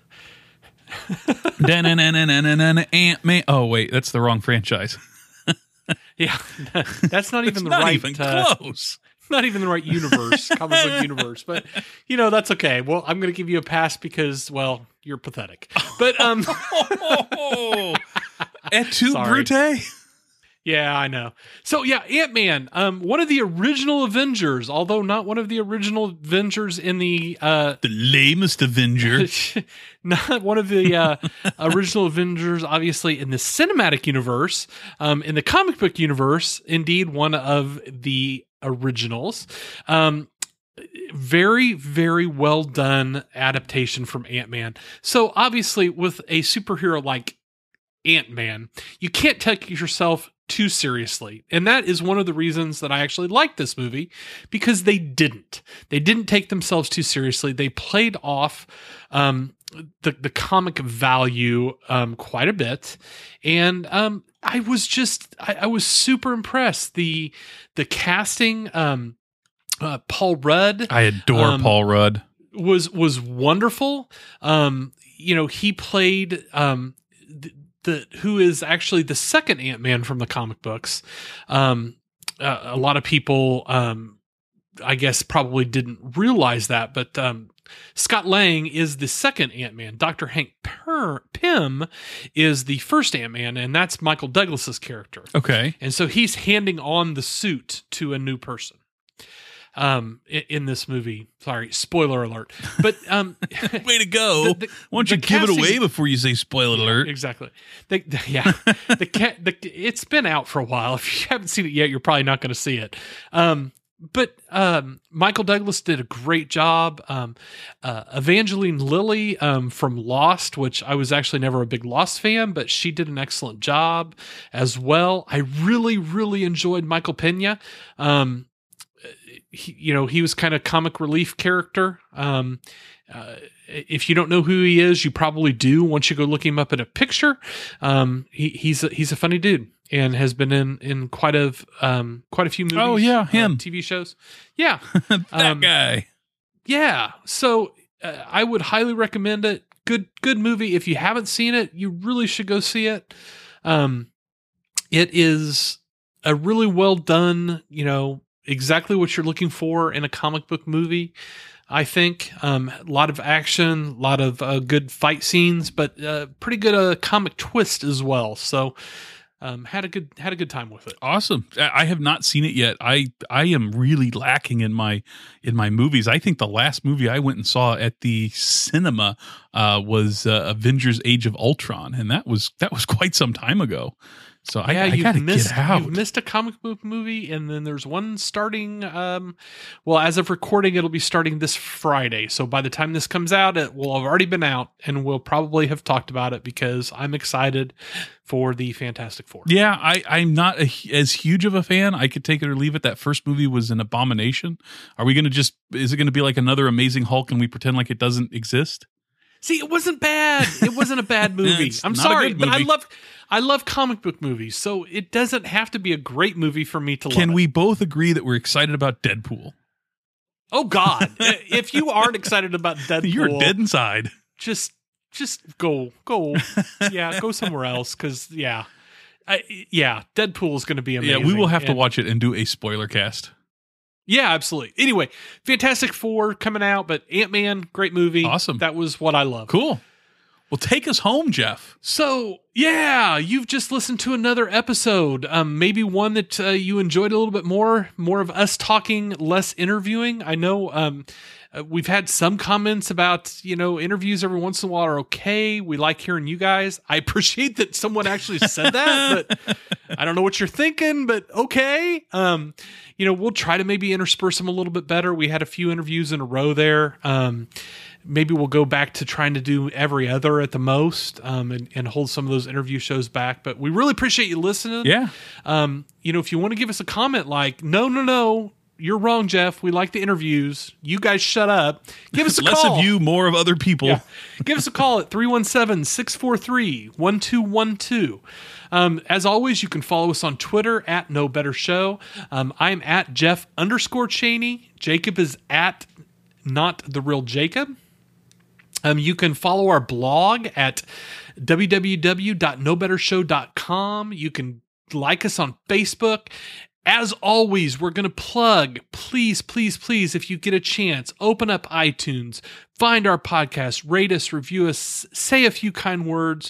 Ant-Man. Oh, wait, that's the wrong franchise. Yeah, that's not even it's the not right even uh, close. Not even the right universe, comic book universe. But you know, that's okay. Well, I'm going to give you a pass because, well, you're pathetic. But um, et tu, Brute? Yeah, I know. So yeah, Ant-Man, um, one of the original Avengers, although not one of the original Avengers in the uh, the lamest Avenger, not one of the uh, original Avengers, obviously in the cinematic universe, um, in the comic book universe, indeed one of the originals. Um, very, very well done adaptation from Ant-Man. So obviously, with a superhero like Ant-Man, you can't take yourself too seriously. And that is one of the reasons that I actually like this movie, because they didn't. They didn't take themselves too seriously. They played off um, the, the comic value um, quite a bit. And um, I was just, I, I was super impressed. The, the casting, um, uh, Paul Rudd. I adore um, Paul Rudd. Was, was wonderful. Um, you know, he played, um, th- The, who is actually the second Ant-Man from the comic books. Um, uh, a lot of people, um, I guess, probably didn't realize that, but um, Scott Lang is the second Ant-Man. Doctor Hank per- Pym is the first Ant-Man, and that's Michael Douglas's character. Okay. And so he's handing on the suit to a new person. Um, in, in this movie, sorry, spoiler alert, but, um, way to go. The, the, Why don't you give casting, it away before you say spoiler yeah, alert? Exactly. The, the, yeah. the, ca- the, it's been out for a while. If you haven't seen it yet, you're probably not going to see it. Um, but, um, Michael Douglas did a great job. Um, uh, Evangeline Lilly, um, from Lost, which I was actually never a big Lost fan, but she did an excellent job as well. I really, really enjoyed Michael Pena. Um, He, you know, he was kind of comic relief character. Um, uh, if you don't know who he is, you probably do once you go look him up at a picture. Um, he, he's a, he's a funny dude and has been in in quite a um, quite a few movies. Oh yeah, him uh, T V shows. Yeah, that um, guy. Yeah, so uh, I would highly recommend it. Good good movie. If you haven't seen it, you really should go see it. Um, it is. a really well done, you know, exactly what you're looking for in a comic book movie. I think um, a lot of action, a lot of uh, good fight scenes, but uh, pretty good uh, comic twist as well. So um, had a good had a good time with it. Awesome. I I have not seen it yet. I I am really lacking in my in my movies. I think the last movie I went and saw at the cinema uh, was uh, Avengers: Age of Ultron, and that was that was quite some time ago. So Yeah, I, I you've gotta missed get out. you've missed a comic book movie, and then there's one starting. Um, well, as of recording, it'll be starting this Friday. So by the time this comes out, it will have already been out, and we'll probably have talked about it because I'm excited for the Fantastic Four. Yeah, I, I'm not a, as huge of a fan. I could take it or leave it. That first movie was an abomination. Are we going to just, is it going to be like another Amazing Hulk and we pretend like it doesn't exist? See, it wasn't bad. It wasn't a bad movie. It's I'm not a sorry, good but I movie. love I love comic book movies, so it doesn't have to be a great movie for me to love. Can it. we both agree that we're excited about Deadpool? Oh God! If you aren't excited about Deadpool, You're dead inside. just just go go yeah go somewhere else because yeah I, yeah Deadpool is going to be amazing. Yeah, we will have to And- watch it and do a spoiler cast. Yeah, absolutely. Anyway, Fantastic Four coming out, but Ant-Man, great movie. Awesome. That was what I love. Cool. Well, take us home, Jeff. So, yeah, you've just listened to another episode. Um, maybe one that uh, you enjoyed a little bit more, more of us talking, less interviewing. I know um, uh, we've had some comments about, you know, interviews every once in a while are okay. We like hearing you guys. I appreciate that someone actually said that, but I don't know what you're thinking, but okay. Um, you know, we'll try to maybe intersperse them a little bit better. We had a few interviews in a row there. Um, maybe we'll go back to trying to do every other at the most, um, and, and hold some of those interview shows back. But we really appreciate you listening. Yeah. Um, you know, if you want to give us a comment like, no, no, no, you're wrong, Jeff. We like the interviews. You guys shut up. Give us a Less call. of you, more of other people. Yeah. Give us a call at three one seven, six four three, one two one two. Um, as always, you can follow us on Twitter at No Better Show. Um, I'm at Jeff underscore Cheney. Jacob is at Not the Real Jacob. Um, you can follow our blog at w w w dot no better show dot com. You can like us on Facebook. As always, we're going to plug, please, please, please, if you get a chance, open up iTunes, find our podcast, rate us, review us, say a few kind words,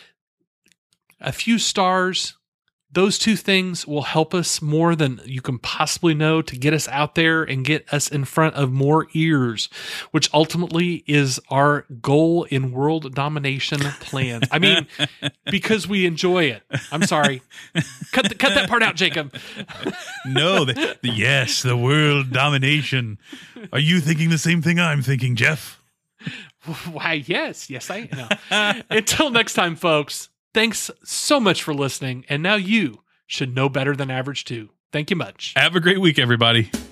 a few stars. Those two things will help us more than you can possibly know to get us out there and get us in front of more ears, which ultimately is our goal in world domination plans. I mean, because we enjoy it. I'm sorry. Cut, the, cut that part out, Jacob. No, the, the, yes, the world domination. Are you thinking the same thing I'm thinking, Jeff? Why, yes. Yes, I am. Until next time, folks. Thanks so much for listening, and now you should know better than average too. Thank you much. Have a great week, everybody.